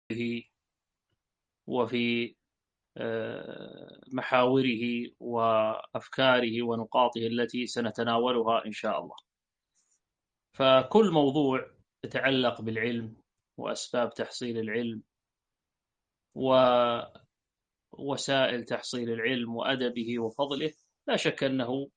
وفي محاوره وأفكاره ونقاطه التي سنتناولها إن شاء الله. فكل موضوع يتعلق بالعلم وأسباب تحصيل العلم ووسائل تحصيل العلم وأدبه وفضله لا شك أنه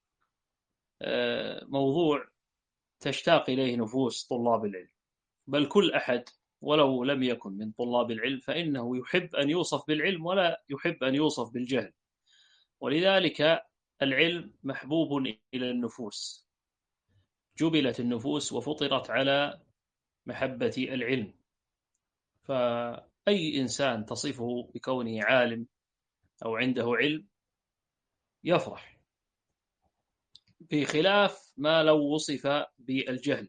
موضوع تشتاق إليه نفوس طلاب العلم، بل كل أحد ولو لم يكن من طلاب العلم فإنه يحب أن يوصف بالعلم ولا يحب أن يوصف بالجهل، ولذلك العلم محبوب إلى النفوس. جبلت النفوس وفطرت على محبة العلم، فأي إنسان تصفه بكونه عالم أو عنده علم يفرح، بخلاف ما لو وصف بالجهل.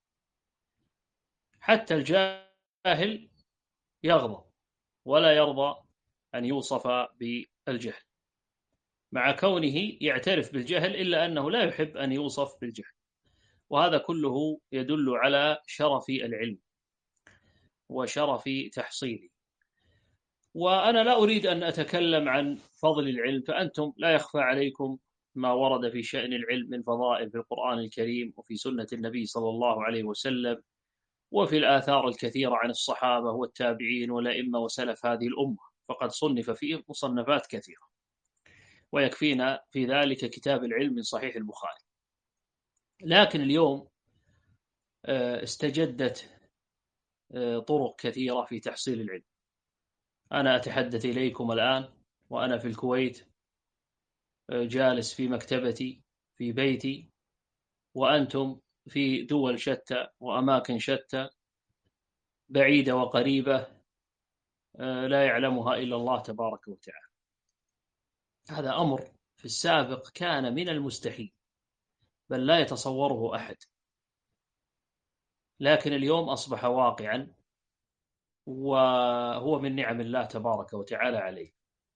حتى الجاهل يغضب ولا يرضى أن يوصف بالجهل، مع كونه يعترف بالجهل إلا أنه لا يحب أن يوصف بالجهل. وهذا كله يدل على شرف العلم وشرف تحصيله. وأنا لا أريد أن أتكلم عن فضل العلم، فأنتم لا يخفى عليكم ما ورد في شأن العلم من فضائل في القرآن الكريم وفي سنة النبي صلى الله عليه وسلم وفي الآثار الكثيرة عن الصحابة والتابعين والأئمة وسلف هذه الأمة، فقد صنف فيه مصنفات كثيرة، ويكفينا في ذلك كتاب العلم من صحيح البخاري. لكن اليوم استجدت طرق كثيرة في تحصيل العلم. أنا أتحدث إليكم الآن وأنا في الكويت، جالس في مكتبتي في بيتي، وأنتم في دول شتى وأماكن شتى بعيدة وقريبة لا يعلمها إلا الله تبارك وتعالى. هذا أمر في السابق كان من المستحيل، بل لا يتصوره أحد، لكن اليوم أصبح واقعا، وهو من نعم الله تبارك وتعالى عليه.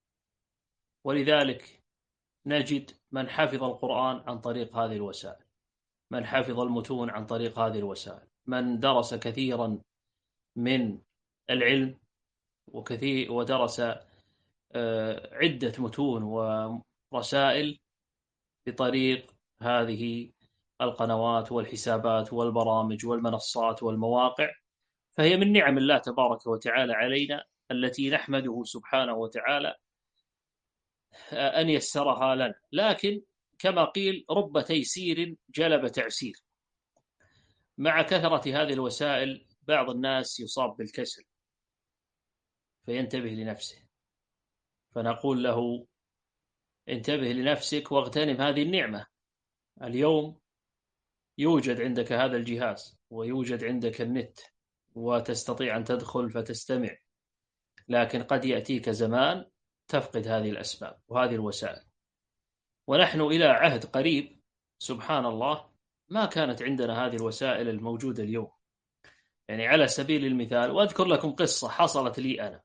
ولذلك نجد من حفظ القرآن عن طريق هذه الوسائل، من حفظ المتون عن طريق هذه الوسائل، من درس كثيرا من العلم ودرس عدة متون ورسائل بطريق هذه القنوات والحسابات والبرامج والمنصات والمواقع، فهي من نعم الله تبارك وتعالى علينا التي نحمده سبحانه وتعالى أن يسرها لنا. لكن كما قيل رب تيسير جلب تعسير. مع كثرة هذه الوسائل بعض الناس يصاب بالكسل فينتبه لنفسه، فنقول له انتبه لنفسك واغتنم هذه النعمة. اليوم يوجد عندك هذا الجهاز ويوجد عندك النت وتستطيع أن تدخل فتستمع، لكن قد يأتيك زمان تفقد هذه الأسباب وهذه الوسائل. ونحن إلى عهد قريب سبحان الله ما كانت عندنا هذه الوسائل الموجودة اليوم. يعني على سبيل المثال، وأذكر لكم قصة حصلت لي أنا.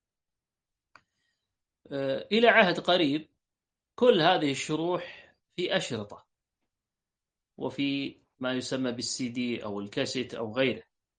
إلى عهد قريب كل هذه الشروح في أشرطة وفي ما يسمى بالسي دي أو الكاسيت أو غيره،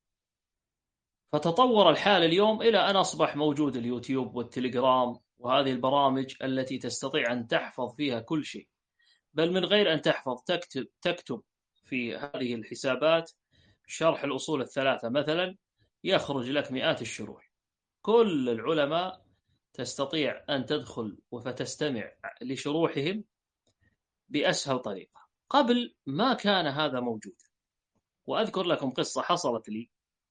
فتطور الحال اليوم إلى أن أصبح موجود اليوتيوب والتليجرام وهذه البرامج التي تستطيع أن تحفظ فيها كل شيء، بل من غير أن تحفظ تكتب في هذه الحسابات شرح الأصول الثلاثة مثلا، يخرج لك مئات الشروح. كل العلماء تستطيع أن تدخل وفتستمع لشروحهم بأسهل طريقة. قبل ما كان هذا موجود. وأذكر لكم قصة حصلت لي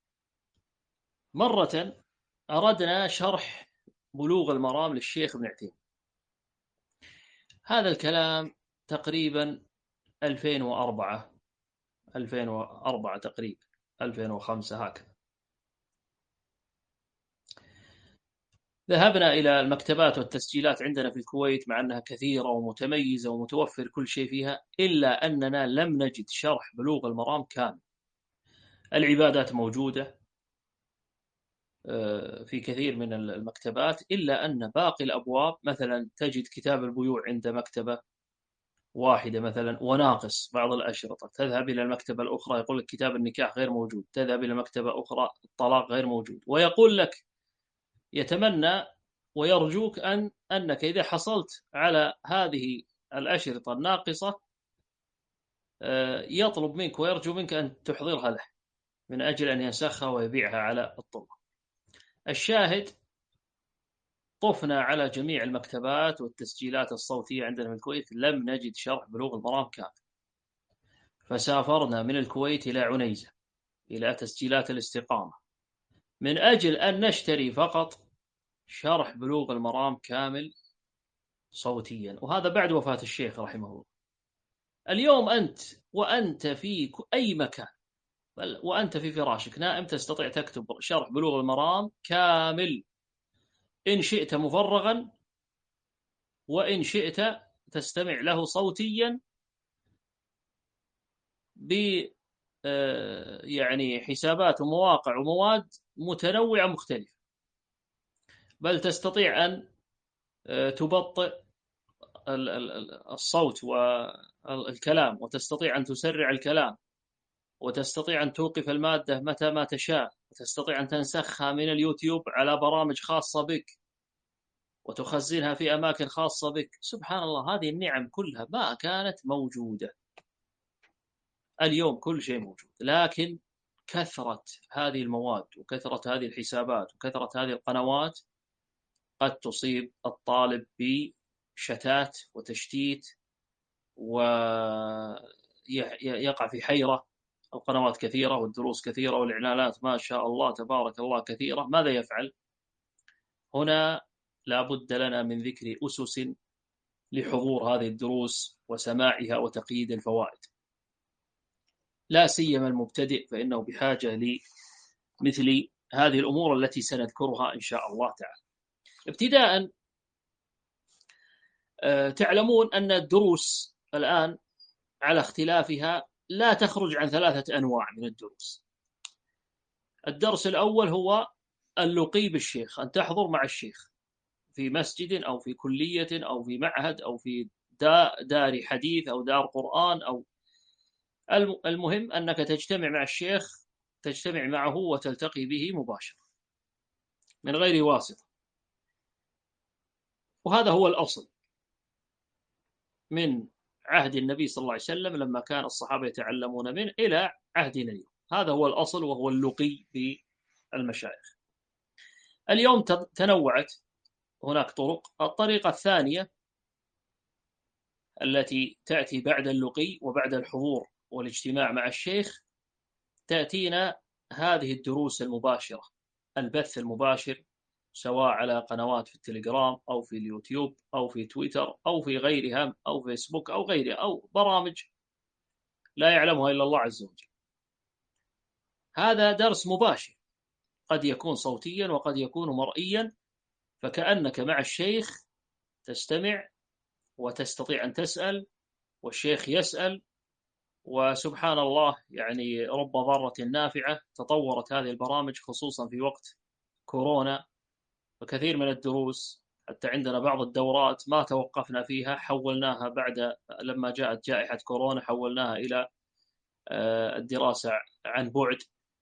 مرة. أردنا شرح بلوغ المرام للشيخ ابن عثيمين، هذا الكلام تقريبا 2004 تقريبا 2005 هكذا. ذهبنا إلى المكتبات والتسجيلات عندنا في الكويت، مع أنها كثيرة ومتميزة ومتوفر كل شيء فيها، إلا أننا لم نجد شرح بلوغ المرام كامل. العبادات موجودة في كثير من المكتبات، إلا أن باقي الأبواب مثلا تجد كتاب البيوع عند مكتبة واحدة مثلا وناقص بعض الأشرطة، تذهب إلى المكتبة الأخرى يقول لك كتاب النكاح غير موجود، تذهب إلى مكتبة أخرى الطلاق غير موجود، ويقول لك يتمنى ويرجوك أنك إذا حصلت على هذه الأشرطة الناقصة يطلب منك ويرجو منك أن تحضرها له من أجل أن ينسخها ويبيعها على الطلاب. الشاهد، طفنا على جميع المكتبات والتسجيلات الصوتية عندنا في الكويت، لم نجد شرح بلوغ المرام كامل، فسافرنا من الكويت إلى عنيزة إلى تسجيلات الاستقامة من أجل أن نشتري فقط شرح بلوغ المرام كامل صوتيا، وهذا بعد وفاة الشيخ رحمه الله. اليوم أنت وأنت في أي مكان، بل وأنت في فراشك نائم، تستطيع تكتب شرح بلوغ المرام كامل، إن شئت مفرغا وإن شئت تستمع له صوتيا ب يعني حسابات ومواقع ومواد متنوعة مختلفة، بل تستطيع أن تبطئ الصوت والكلام، وتستطيع أن تسرع الكلام، وتستطيع أن توقف المادة متى ما تشاء، وتستطيع أن تنسخها من اليوتيوب على برامج خاصة بك وتخزنها في أماكن خاصة بك. سبحان الله، هذه النعم كلها ما كانت موجودة. اليوم كل شيء موجود، لكن كثرة هذه المواد وكثرة هذه الحسابات وكثرة هذه القنوات قد تصيب الطالب بشتات وتشتيت ويقع في حيرة. القنوات كثيرة والدروس كثيرة والإعلانات ما شاء الله تبارك الله كثيرة. ماذا يفعل؟ هنا لا بد لنا من ذكر أسس لحضور هذه الدروس وسماعها وتقييد الفوائد، لا سيما المبتدئ، فإنه بحاجة لمثل هذه الأمور التي سنذكرها إن شاء الله تعالى. ابتداء، تعلمون أن الدروس الآن على اختلافها لا تخرج عن 3 أنواع من الدروس. الدرس الأول هو اللقي بالشيخ، أن تحضر مع الشيخ في مسجد أو في كلية أو في معهد أو في دار حديث أو دار قرآن، أو المهم أنك تجتمع مع الشيخ، تجتمع معه وتلتقي به مباشرة من غير واسطة. وهذا هو الأصل من عهد النبي صلى الله عليه وسلم لما كان الصحابة يتعلمون منه إلى عهدنا اليوم. هذا هو الأصل وهو اللقي بالمشايخ. اليوم تنوعت هناك طرق. الطريقة الثانية التي تأتي بعد اللقي وبعد الحضور والاجتماع مع الشيخ، تأتينا هذه الدروس المباشرة، البث المباشر، سواء على قنوات في التليجرام أو في اليوتيوب أو في تويتر أو في غيرها أو فيسبوك أو غيرها، أو برامج لا يعلمها إلا الله عز وجل. هذا درس مباشر، قد يكون صوتيا وقد يكون مرئيا، فكأنك مع الشيخ تستمع وتستطيع أن تسأل والشيخ يسأل. وسبحان الله، يعني رب ضارة نافعة. تطورت هذه البرامج خصوصا في وقت كورونا، وكثير من الدروس حتى عندنا بعض الدورات ما توقفنا فيها، حولناها بعد لما جاءت جائحة كورونا، حولناها إلى الدراسة عن بعد،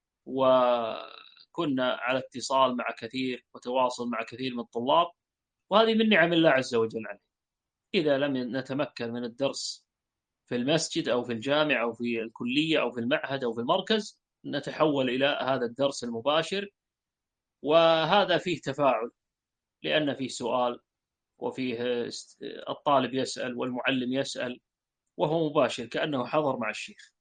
وكنا على اتصال مع كثير وتواصل مع كثير من الطلاب. وهذه من نعم الله عز وجل عليه. إذا لم نتمكن من الدرس في المسجد أو في الجامع أو في الكلية أو في المعهد أو في المركز، نتحول إلى هذا الدرس المباشر، وهذا فيه تفاعل لأن فيه سؤال وفيه الطالب يسأل والمعلم يسأل، وهو مباشر كأنه حضر مع الشيخ.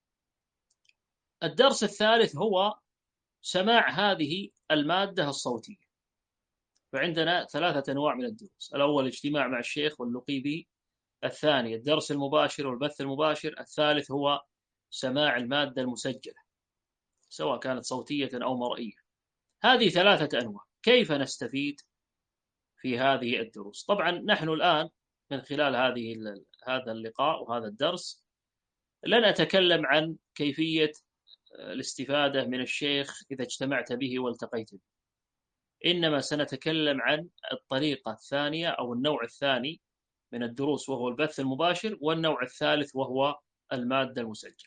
الدرس الثالث هو سماع هذه المادة الصوتية. فعندنا 3 أنواع من الدروس: الأول اجتماع مع الشيخ واللقي به، الثاني الدرس المباشر والبث المباشر، الثالث هو سماع المادة المسجلة سواء كانت صوتية أو مرئية. هذه 3 أنواع. كيف نستفيد في هذه الدروس؟ طبعا نحن الآن من خلال هذا اللقاء وهذا الدرس لن أتكلم عن كيفية الاستفادة من الشيخ إذا اجتمعت به والتقيت به، إنما سنتكلم عن الطريقة الثانية أو النوع الثاني من الدروس، وهو البث المباشر، والنوع الثالث وهو المادة المسجلة.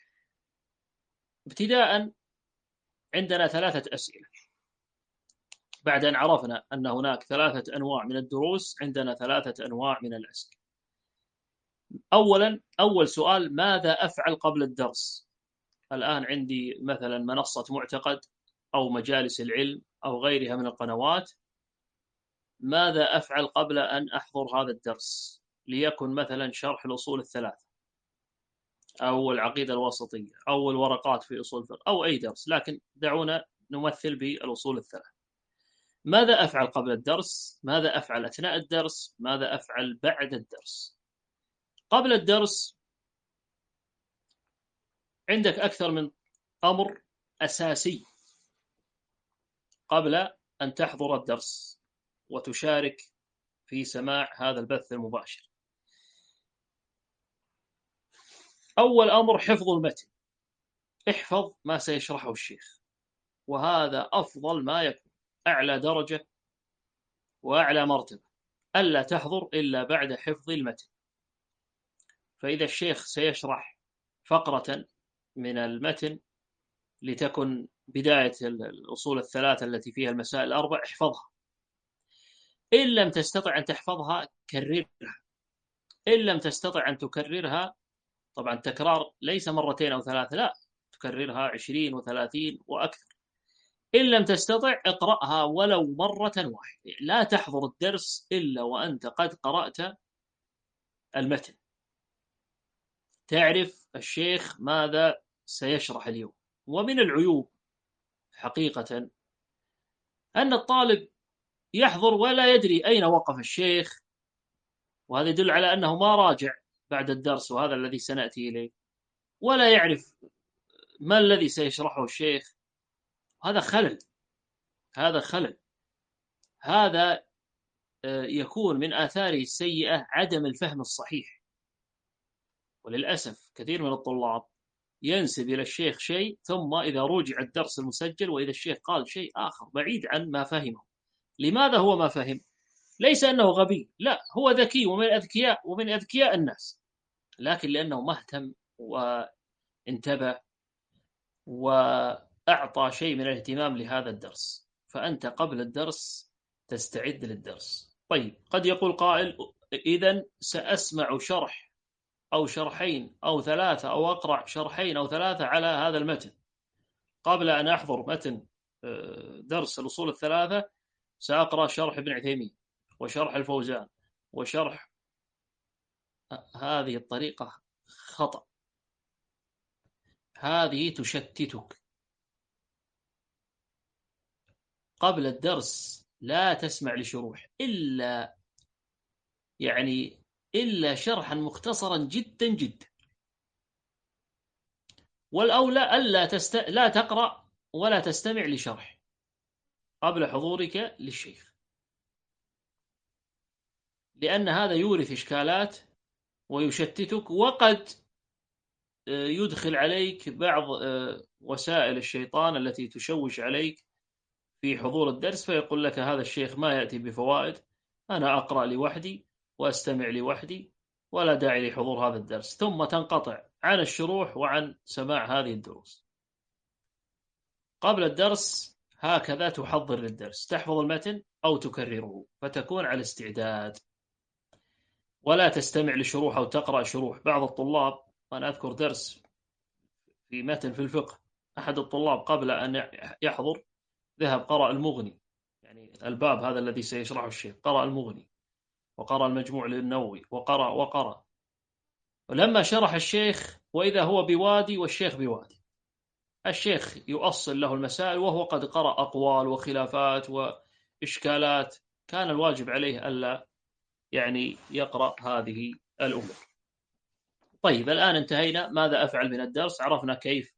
ابتداء، عندنا 3 أسئلة. بعد أن عرفنا أن هناك 3 أنواع من الدروس، عندنا 3 أنواع من الأسئلة. أول سؤال: ماذا أفعل قبل الدرس؟ الآن عندي مثلا منصة معتقد أو مجالس العلم أو غيرها من القنوات، ماذا أفعل قبل أن أحضر هذا الدرس؟ ليكن مثلا شرح الأصول الثلاثة أو العقيدة الوسطية أو الورقات في أصول الفقه أو أي درس، لكن دعونا نمثل بالأصول الثلاثة. ماذا أفعل قبل الدرس؟ ماذا أفعل أثناء الدرس؟ ماذا أفعل بعد الدرس؟ قبل الدرس عندك أكثر من أمر أساسي قبل أن تحضر الدرس وتشارك في سماع هذا البث المباشر. أول أمر حفظ المتن، احفظ ما سيشرحه الشيخ، وهذا أفضل ما يكون، أعلى درجة وأعلى مرتبة، ألا تحضر إلا بعد حفظ المتن. فإذا الشيخ سيشرح فقرة من المتن لتكن بداية الأصول الثلاثة التي فيها المسائل الأربع، احفظها. إن لم تستطع أن تحفظها كررها، إن لم تستطع أن تكررها، طبعا تكرار ليس مرتين أو 3، لا، تكررها 20 و30 وأكثر. إن لم تستطع اقرأها ولو مرة واحدة. لا تحضر الدرس إلا وأنت قد قرأت المتن، تعرف الشيخ ماذا سيشرح اليوم. ومن العيوب حقيقة أن الطالب يحضر ولا يدري أين وقف الشيخ، وهذا يدل على أنه ما راجع بعد الدرس، وهذا الذي سنأتي إليه، ولا يعرف ما الذي سيشرحه الشيخ. هذا خلل، هذا خلل، هذا يكون من آثاره السيئة عدم الفهم الصحيح. وللأسف كثير من الطلاب ينسب إلى الشيخ شيء، ثم إذا رجع الدرس المسجل وإذا الشيخ قال شيء آخر بعيد عن ما فهمه. لماذا هو ما فهم؟ ليس أنه غبي، لا، هو ذكي ومن أذكياء الناس، لكن لأنه ما اهتم وانتبه وأعطى شيء من الاهتمام لهذا الدرس. فأنت قبل الدرس تستعد للدرس. طيب، قد يقول قائل: إذن سأسمع شرح أو شرحين أو 3 أو أقرأ شرحين أو 3 على هذا المتن قبل أن أحضر متن درس الأصول الثلاثة. سأقرأ شرح ابن عثيمين وشرح الفوزان وشرح. هذه الطريقة خطأ، هذه تشتتك. قبل الدرس لا تسمع لشروح إلا شرحا مختصرا جدا جدا. والأولى لا تقرأ ولا تستمع لشرح قبل حضورك للشيخ، لأن هذا يورث إشكالات ويشتتك، وقد يدخل عليك بعض وسائل الشيطان التي تشوش عليك في حضور الدرس، فيقول لك هذا الشيخ ما يأتي بفوائد، أنا أقرأ لوحدي وأستمع لوحدي ولا داعي لحضور هذا الدرس، ثم تنقطع عن الشروح وعن سماع هذه الدروس. قبل الدرس هكذا تحضر للدرس، تحفظ المتن أو تكرره فتكون على استعداد، ولا تستمع لشروح أو تقرأ شروح. بعض الطلاب، أنا أذكر درس في متن في الفقه، أحد الطلاب قبل أن يحضر ذهب قرأ المغني، يعني الباب هذا الذي سيشرحه الشيخ، قرأ المغني وقرأ المجموع للنووي وقرأ. ولما شرح الشيخ وإذا هو بوادي والشيخ بوادي، الشيخ يؤصل له المسائل وهو قد قرأ أقوال وخلافات وإشكالات، كان الواجب عليه ألا يقرأ هذه الأمور. طيب، الآن انتهينا ماذا أفعل من الدرس، عرفنا كيف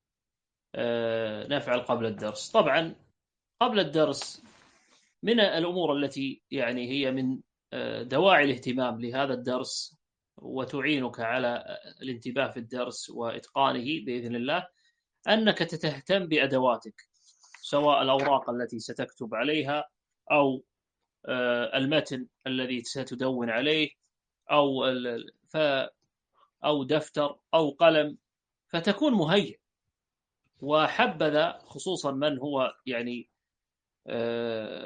نفعل قبل الدرس. طبعا قبل الدرس من الأمور التي هي من دواعي الاهتمام لهذا الدرس وتعينك على الانتباه في الدرس وإتقانه بإذن الله، أنك تهتم بأدواتك، سواء الأوراق التي ستكتب عليها أو المتن الذي ستدون عليه أو دفتر أو قلم، فتكون مهيئ. وحبذا خصوصا من هو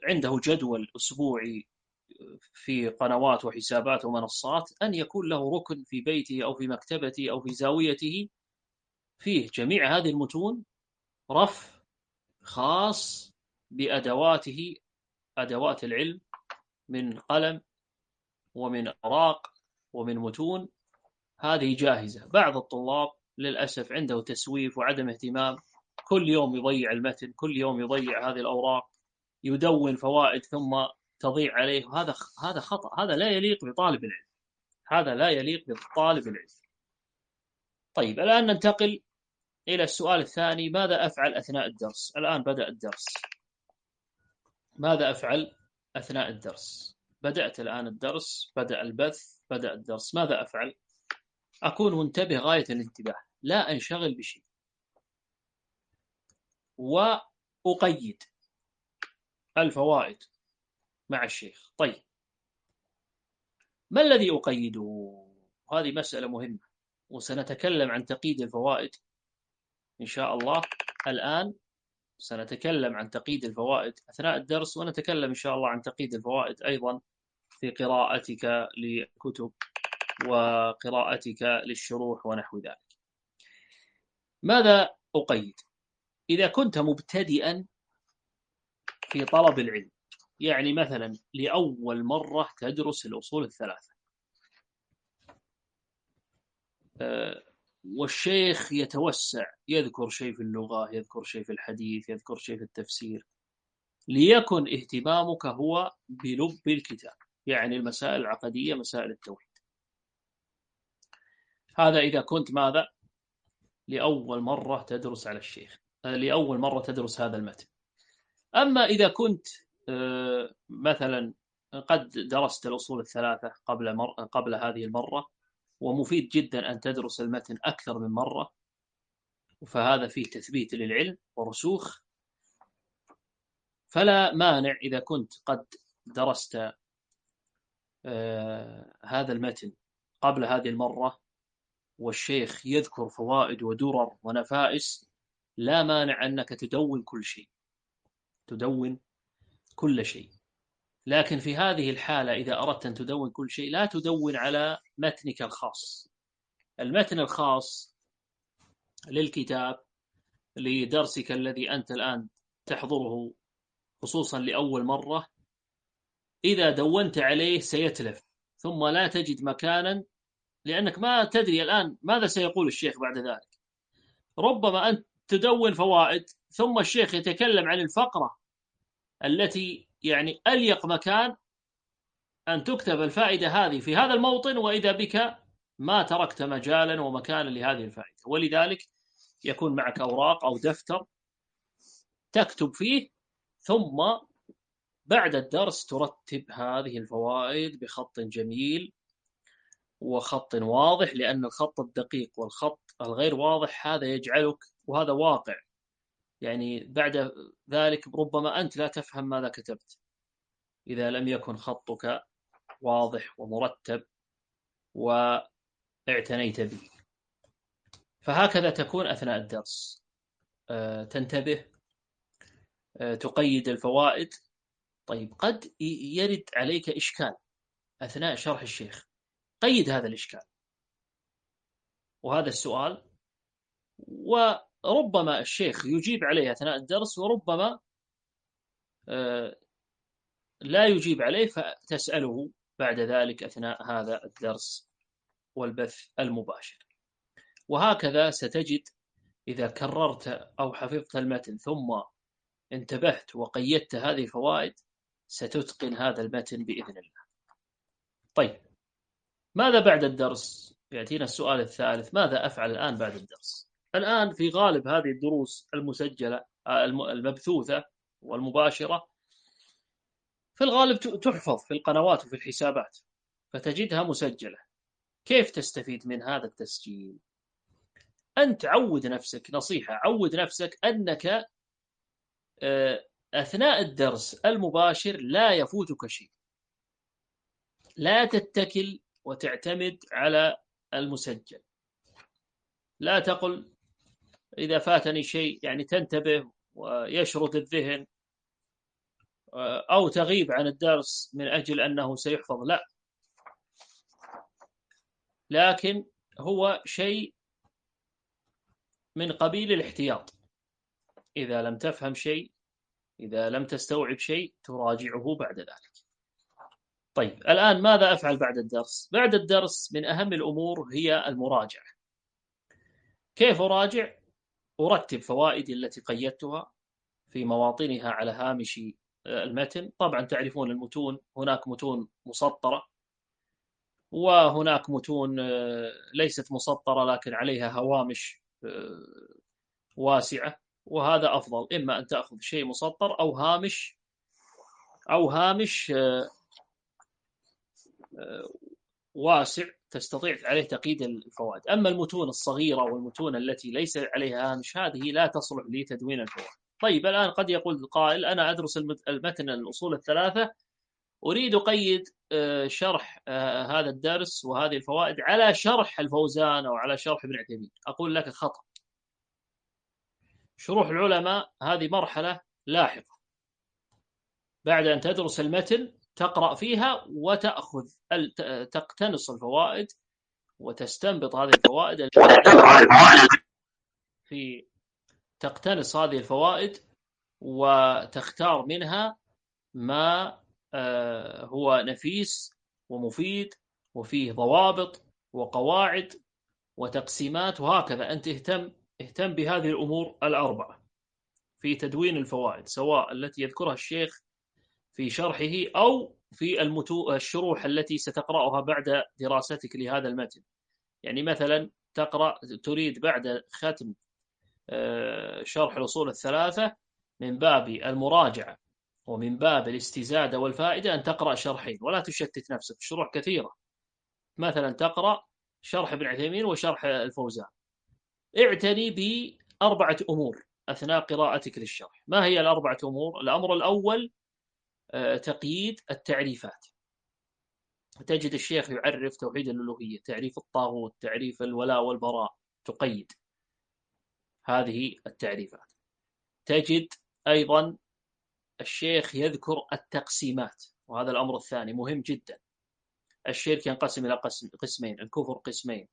عنده جدول أسبوعي في قنوات وحسابات ومنصات، أن يكون له ركن في بيته أو في مكتبته أو في زاويته فيه جميع هذه المتون، رف خاص بأدواته، أدوات العلم، من قلم ومن أوراق ومن متون، هذه جاهزة. بعض الطلاب للأسف عنده تسويف وعدم اهتمام، كل يوم يضيع المتن، كل يوم يضيع هذه الأوراق، يدون فوائد ثم تضيع عليه. هذا خطأ، هذا لا يليق بطالب العلم، هذا لا يليق بطالب العلم. طيب الآن ننتقل إلى السؤال الثاني: ماذا أفعل أثناء الدرس؟ الآن بدأ الدرس، ماذا أفعل أثناء الدرس؟ بدأت الآن الدرس، بدأ البث، بدأ الدرس، ماذا أفعل؟ أكون منتبه غاية الانتباه، لا أنشغل بشيء، وأقيد الفوائد مع الشيخ. طيب ما الذي أقيده؟ هذه مسألة مهمة، وسنتكلم عن تقييد الفوائد إن شاء الله. الآن سنتكلم عن تقييد الفوائد أثناء الدرس، ونتكلم إن شاء الله عن تقييد الفوائد أيضا في قراءتك لكتب وقراءتك للشروح ونحو ذلك. ماذا أقيد؟ إذا كنت مبتدئا في طلب العلم، يعني مثلا لأول مرة تدرس الأصول الثلاثة، والشيخ يتوسع، يذكر شيء في اللغة، يذكر شيء في الحديث، يذكر شيء في التفسير، ليكن اهتمامك هو بلب الكتاب، يعني المسائل العقدية، مسائل التوحيد. هذا إذا كنت ماذا؟ لأول مرة تدرس على الشيخ، لأول مرة تدرس هذا المتن. أما إذا كنت مثلا قد درست الأصول الثلاثة قبل هذه المرة، ومفيد جدا أن تدرس المتن أكثر من مرة، فهذا فيه تثبيت للعلم ورسوخ، فلا مانع إذا كنت قد درست هذا المتن قبل هذه المرة والشيخ يذكر فوائد ودرر ونفائس، لا مانع أنك تدون كل شيء، تدون كل شيء. لكن في هذه الحالة إذا أردت أن تدون كل شيء، لا تدون على متنك الخاص. المتن الخاص للكتاب، لدرسك الذي أنت الآن تحضره خصوصا لأول مرة، إذا دونت عليه سيتلف، ثم لا تجد مكانا، لأنك ما تدري الآن ماذا سيقول الشيخ بعد ذلك. ربما أنت تدون فوائد ثم الشيخ يتكلم عن الفقرة التي يعني أليق مكان أن تكتب الفائدة هذه في هذا الموطن، وإذا بك ما تركت مجالا ومكانا لهذه الفائدة. ولذلك يكون معك أوراق أو دفتر تكتب فيه، ثم بعد الدرس ترتب هذه الفوائد بخط جميل وخط واضح، لأن الخط الدقيق والخط الغير واضح هذا يجعلك، وهذا واقع، يعني بعد ذلك ربما أنت لا تفهم ماذا كتبت إذا لم يكن خطك واضح ومرتب واعتنيت به. فهكذا تكون أثناء الدرس، تنتبه، تقيد الفوائد. طيب قد يرد عليك إشكال أثناء شرح الشيخ، قيد هذا الإشكال وهذا السؤال، وربما الشيخ يجيب عليه أثناء الدرس، وربما لا يجيب عليه، فتسأله بعد ذلك أثناء هذا الدرس والبث المباشر. وهكذا ستجد إذا كررت أو حفظت المتن ثم انتبهت وقيدت هذه الفوائد، ستتقن هذا المتن بإذن الله. طيب ماذا بعد الدرس؟ يأتينا السؤال الثالث: ماذا أفعل الآن بعد الدرس؟ الآن في غالب هذه الدروس المسجلة المبثوثة والمباشرة في الغالب تحفظ في القنوات وفي الحسابات، فتجدها مسجلة. كيف تستفيد من هذا التسجيل؟ أنت عود نفسك، نصيحة، عود نفسك أنك أثناء الدرس المباشر لا يفوتك شيء، لا تتكل وتعتمد على المسجل، لا تقل إذا فاتني شيء، يعني تنتبه ويشرد الذهن أو تغيب عن الدرس من أجل أنه سيحفظ، لا، لكن هو شيء من قبيل الاحتياط. إذا لم تفهم شيء، إذا لم تستوعب شيء، تراجعه بعد ذلك. طيب، الآن ماذا أفعل بعد الدرس؟ بعد الدرس من أهم الأمور هي المراجعة. كيف أراجع؟ أرتب فوائدي التي قيدتها في مواطنها على هامش المتن. طبعا تعرفون المتون، هناك متون مسطرة، وهناك متون ليست مسطرة لكن عليها هوامش واسعة، وهذا أفضل. إما أن تأخذ شيء مسطر أو هامش واسع تستطيع عليه تقييد الفوائد. أما المتون الصغيرة والمتون التي ليس عليها هامش، هذه لا تصلح لتدوين الفوائد. طيب، الآن قد يقول القائل: أنا أدرس المتن الأصول الثلاثة، أريد قيد شرح هذا الدرس وهذه الفوائد على شرح الفوزان أو على شرح ابن عثيمين. أقول لك خطأ. شروح العلماء هذه مرحلة لاحقة بعد أن تدرس المتن، تقرأ فيها وتأخذ تقتنص الفوائد وتستنبط هذه الفوائد تقتنص هذه الفوائد وتختار منها ما هو نفيس ومفيد وفيه ضوابط وقواعد وتقسيمات، وهكذا. أنت اهتم بهذه الأمور الأربعة في تدوين الفوائد، سواء التي يذكرها الشيخ في شرحه أو في الشروح التي ستقرأها بعد دراستك لهذا المتن. يعني مثلا تريد بعد ختم شرح الأصول الثلاثة من باب المراجعة ومن باب الاستزادة والفائدة أن تقرأ شرحين ولا تشتت نفسك. شروح كثيرة، مثلا تقرأ شرح ابن عثيمين وشرح الفوزان. اعتني بأربعة أمور أثناء قراءتك للشرح. ما هي الأربعة أمور؟ الأمر الأول تقييد التعريفات. تجد الشيخ يعرف توحيد الألوهية، تعريف الطاغوت، تعريف الولاء والبراء، تقيد هذه التعريفات. تجد أيضا الشيخ يذكر التقسيمات، وهذا الأمر الثاني مهم جدا. الشرك ينقسم إلى قسمين، الكفر قسمين،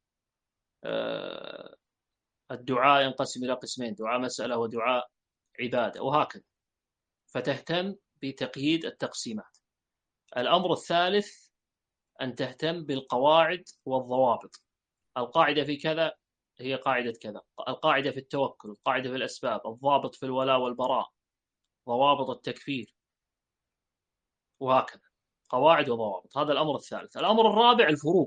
الدعاء ينقسم إلى قسمين، دعاء مسألة ودعاء عبادة، وهكذا. فتهتم بتقييد التقسيمات. الأمر الثالث أن تهتم بالقواعد والضوابط. القاعدة في كذا هي قاعدة كذا، القاعدة في التوكل، القاعدة في الأسباب، الضابط في الولاء والبراء، ضوابط التكفير، وهكذا. قواعد وضوابط، هذا الأمر الثالث. الأمر الرابع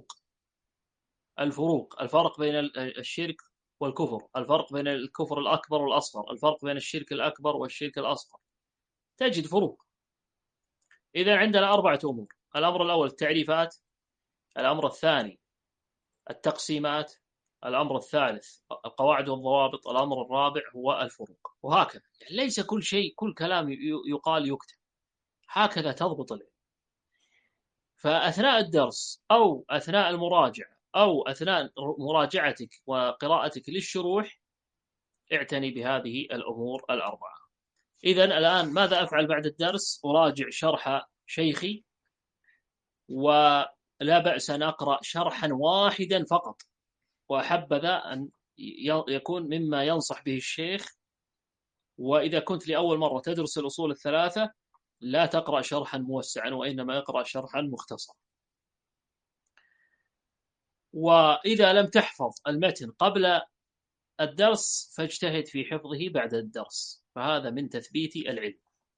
الفرق بين الشرك والكفر، الفرق بين الكفر الأكبر والأصغر، الفرق بين الشرك الأكبر والشرك الأصغر. تجد فروق. إذا عندنا أربعة أمور: الأمر الأول التعريفات، الأمر الثاني التقسيمات، الأمر الثالث القواعد والضوابط، الأمر الرابع هو الفروق، وهكذا. يعني ليس كل شيء، كل كلام يقال يكتب، هكذا تضبط العلم. فأثناء الدرس أو أثناء المراجعة أو أثناء مراجعتك وقراءتك للشروح، اعتني بهذه الأمور الأربعة. إذن الآن ماذا أفعل بعد الدرس؟ أراجع شرح شيخي، ولا بأس أن أقرأ شرحا واحدا فقط، وأحبذا أن يكون مما ينصح به الشيخ. وإذا كنت لأول مرة تدرس الأصول الثلاثة، لا تقرأ شرحا موسعا، وإنما اقرأ شرحا مختصرا. وإذا لم تحفظ المتن قبل الدرس، فاجتهد في حفظه بعد الدرس، فهذا من تثبيت العلم.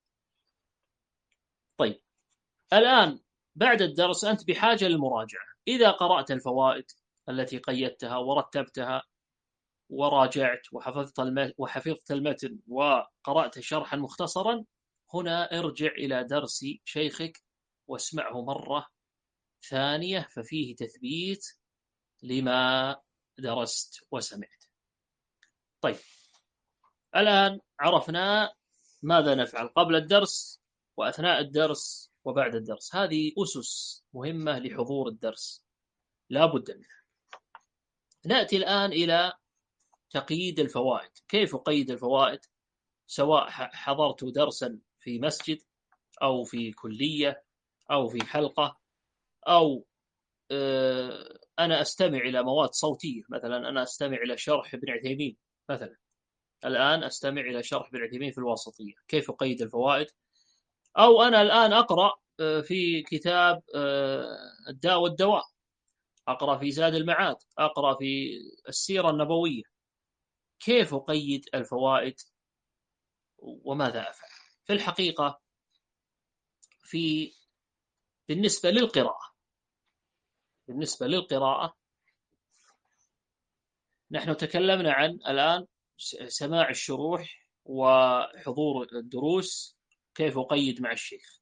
طيب، الآن بعد الدرس أنت بحاجة للمراجعة. إذا قرأت الفوائد التي قيدتها ورتبتها وراجعت وحفظت المتن وقرأت شرحا مختصرا، هنا ارجع إلى درس شيخك واسمعه مرة ثانية، ففيه تثبيت لما درست وسمعت. طيب، الآن عرفنا ماذا نفعل قبل الدرس وأثناء الدرس وبعد الدرس. هذه أسس مهمة لحضور الدرس لا بد منها. نأتي الآن إلى تقييد الفوائد. كيف أقيد الفوائد؟ سواء حضرت درسا في مسجد أو في كلية أو في حلقة، أو أنا أستمع إلى مواد صوتية. مثلا أنا أستمع إلى شرح ابن عثيمين مثلا، الآن أستمع إلى شرح ابن عثيمين في الواسطية، كيف أقيد الفوائد؟ أو أنا الآن أقرأ في كتاب الداء والدواء، أقرأ في زاد المعاد، أقرأ في السيرة النبوية، كيف أقيد الفوائد وماذا أفعل؟ في الحقيقة بالنسبة للقراءة نحن تكلمنا عن الآن سماع الشروح وحضور الدروس، كيف أقيد مع الشيخ.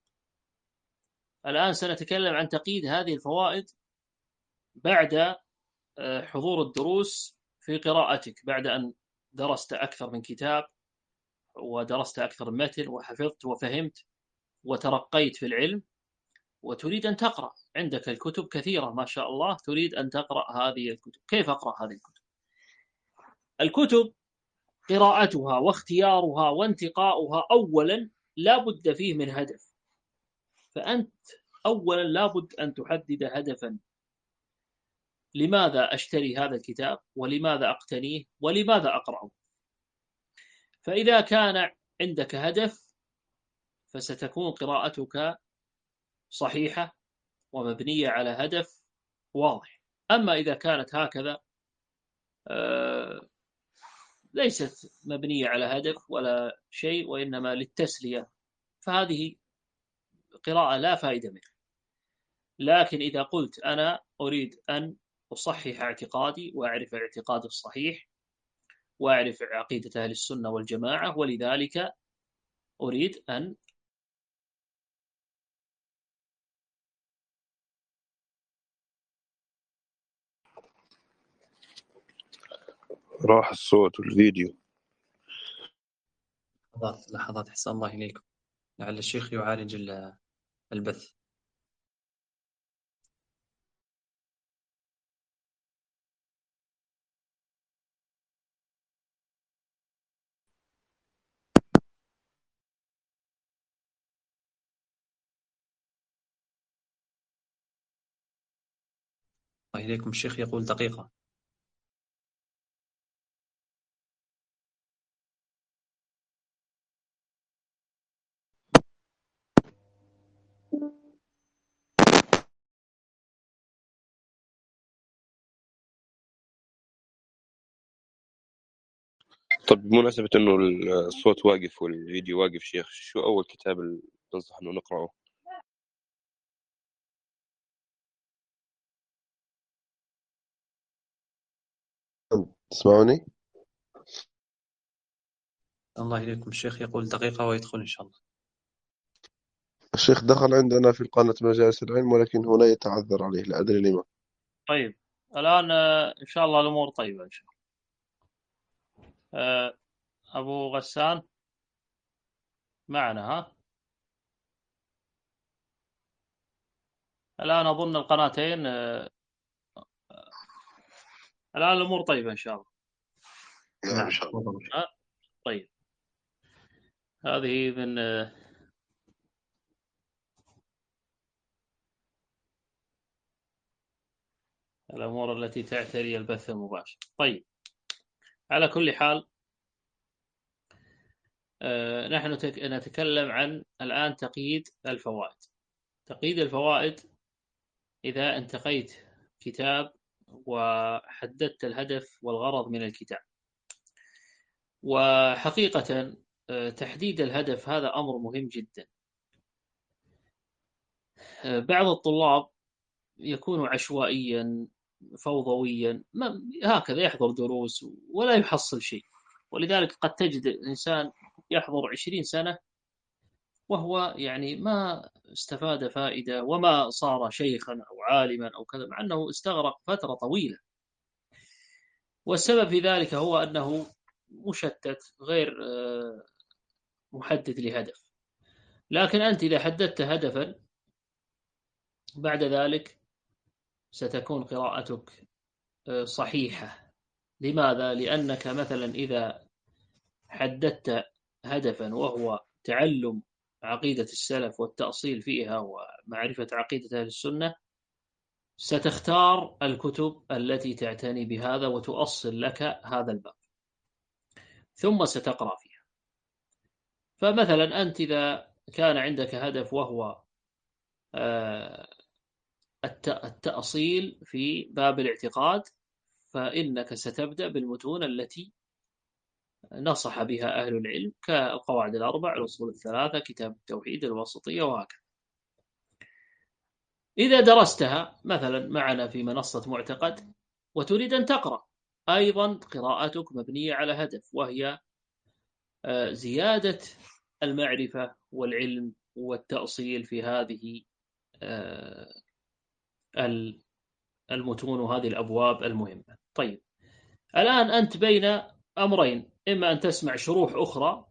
الآن سنتكلم عن تقييد هذه الفوائد بعد حضور الدروس في قراءتك، بعد أن درست أكثر من كتاب ودرست أكثر من متن وحفظت وفهمت وترقيت في العلم، وتريد أن تقرأ، عندك الكتب كثيرة ما شاء الله، تريد أن تقرأ هذه الكتب. كيف أقرأ هذه الكتب؟ الكتب قراءتها واختيارها وانتقاؤها أولا لا بد فيه من هدف. فأنت أولا لا بد أن تحدد هدفا، لماذا أشتري هذا الكتاب، ولماذا أقتنيه، ولماذا أقرأه. فإذا كان عندك هدف فستكون قراءتك صحيحة ومبنية على هدف واضح. أما إذا كانت هكذا ليست مبنية على هدف ولا شيء، وإنما للتسلية، فهذه قراءة لا فائدة منها. لكن إذا قلت أنا أريد أن أصحح اعتقادي وأعرف الاعتقاد الصحيح وأعرف عقيدة أهل السنة والجماعة، ولذلك أريد أن راح الصوت والفيديو. لحظات أحسن الله إليكم، لعل الشيخ يعالج البث. الله إليكم، الشيخ يقول دقيقة. طب بمناسبة إنه الصوت واقف والفيديو واقف، شيخ شو أول كتاب اللي تنصح إنه نقرأه؟ تسمعوني؟ الله إليكم، الشيخ يقول دقيقة ويدخل إن شاء الله. الشيخ دخل عندنا في قناة مجالس العلم، ولكن هنا يتعذر عليه، لا أدري لما. طيب الآن إن شاء الله الأمور طيبة إن شاء الله. أبو غسان معنا ها؟ الآن أظن القناتين الآن الأمور طيبة إن شاء الله. نعم إن شاء الله. طيب هذه من الأمور التي تعتري البث المباشر. طيب على كل حال نحن نتكلم عن الآن تقييد الفوائد. تقييد الفوائد، إذا انتقيت كتاب وحددت الهدف والغرض من الكتاب. وحقيقة تحديد الهدف هذا أمر مهم جدا. بعض الطلاب يكون عشوائيا فوضويا، هكذا يحضر دروس ولا يحصل شيء، ولذلك قد تجد إنسان يحضر 20 سنة وهو يعني ما استفاد فائدة وما صار شيخا أو عالما أو كذا، مع أنه استغرق فترة طويلة. والسبب في ذلك هو أنه مشتت، غير محدد لهدف. لكن أنت إذا حددت هدفا بعد ذلك ستكون قراءتك صحيحة. لماذا؟ لأنك مثلا إذا حددت هدفا وهو تعلم عقيدة السلف والتأصيل فيها ومعرفة عقيدة أهل السنة، ستختار الكتب التي تعتني بهذا وتؤصل لك هذا الباب، ثم ستقرأ فيها. فمثلا أنت إذا كان عندك هدف وهو التأصيل في باب الاعتقاد، فإنك ستبدأ بالمتون التي نصح بها أهل العلم كالقواعد الأربع، الأصول الثلاثة، كتاب التوحيد، الواسطية، وهكذا. إذا درستها مثلا معنا في منصة معتقد وتريد أن تقرأ، أيضا قراءتك مبنية على هدف، وهي زيادة المعرفة والعلم والتأصيل في هذه المتون وهذه الأبواب المهمة. طيب، الآن أنت بين أمرين: إما أن تسمع شروح أخرى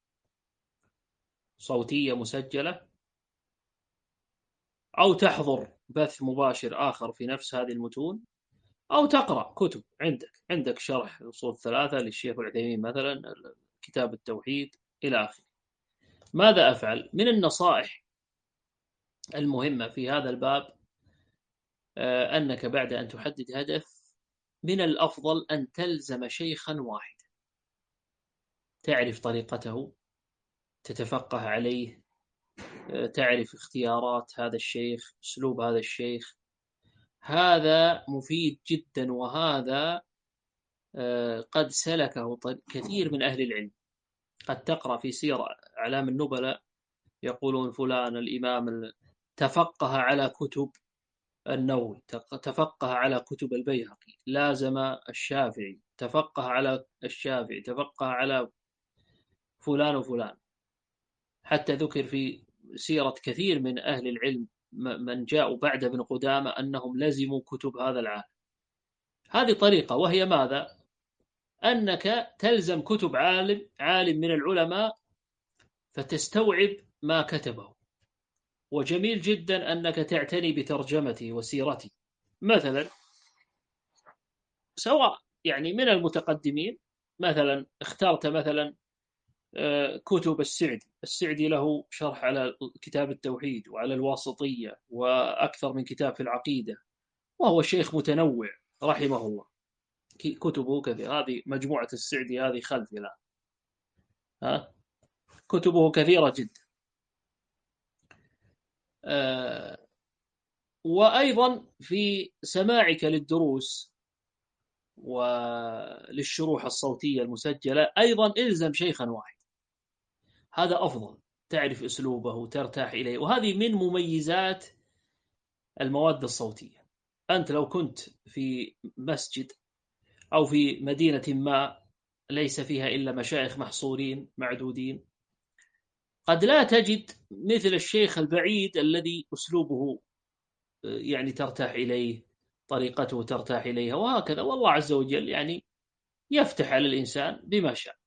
صوتية مسجلة، أو تحضر بث مباشر آخر في نفس هذه المتون، أو تقرأ كتب. عندك شرح الأصول الثلاثة للشيخ العثيمين مثلا، كتاب التوحيد، إلى آخره. ماذا أفعل؟ من النصائح المهمة في هذا الباب أنك بعد أن تحدد هدف، من الأفضل أن تلزم شيخا واحد تعرف طريقته، تتفقه عليه، تعرف اختيارات هذا الشيخ، أسلوب هذا الشيخ. هذا مفيد جدا، وهذا قد سلكه كثير من أهل العلم. قد تقرأ في سير أعلام النبلاء يقولون فلان الإمام تفقه على كتب النووي، تفقه على كتب البيهقي، لازم الشافعي، تفقه على الشافعي، تفقه على فلان وفلان. حتى ذكر في سيرة كثير من أهل العلم من جاءوا بعد ابن قدامة أنهم لزموا كتب هذا العالم. هذه طريقة، وهي ماذا؟ أنك تلزم كتب عالم من العلماء فتستوعب ما كتبه. وجميل جدا أنك تعتني بترجمته وسيرته. مثلا سواء يعني من المتقدمين، مثلا اخترت مثلا كتب السعدي له شرح على كتاب التوحيد وعلى الواسطية وأكثر من كتاب في العقيدة، وهو شيخ متنوع رحمه الله، كتبه كثير. هذه مجموعة السعدي هذه خلفي الآن، كتبه كثيرة جدا. وأيضا في سماعك للدروس وللشروح الصوتية المسجلة أيضا إلزم شيخا واحد، هذا أفضل، تعرف أسلوبه وترتاح إليه. وهذه من مميزات المواد الصوتية. أنت لو كنت في مسجد أو في مدينة ما ليس فيها إلا مشايخ محصورين معدودين، قد لا تجد مثل الشيخ البعيد الذي أسلوبه يعني ترتاح إليه، طريقته ترتاح إليها، وهكذا. والله عز وجل يعني يفتح على الإنسان بما شاء.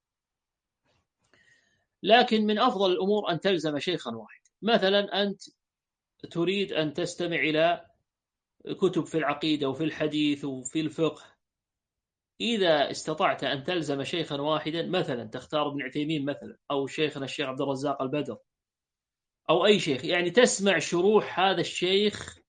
لكن من أفضل الأمور أن تلزم شيخا واحد. مثلا أنت تريد أن تستمع إلى كتب في العقيدة وفي الحديث وفي الفقه، إذا استطعت أن تلزم شيخا واحدا، مثلا تختار ابن عثيمين مثلا، أو شيخنا الشيخ عبد الرزاق البدر، أو أي شيخ، يعني تسمع شروح هذا الشيخ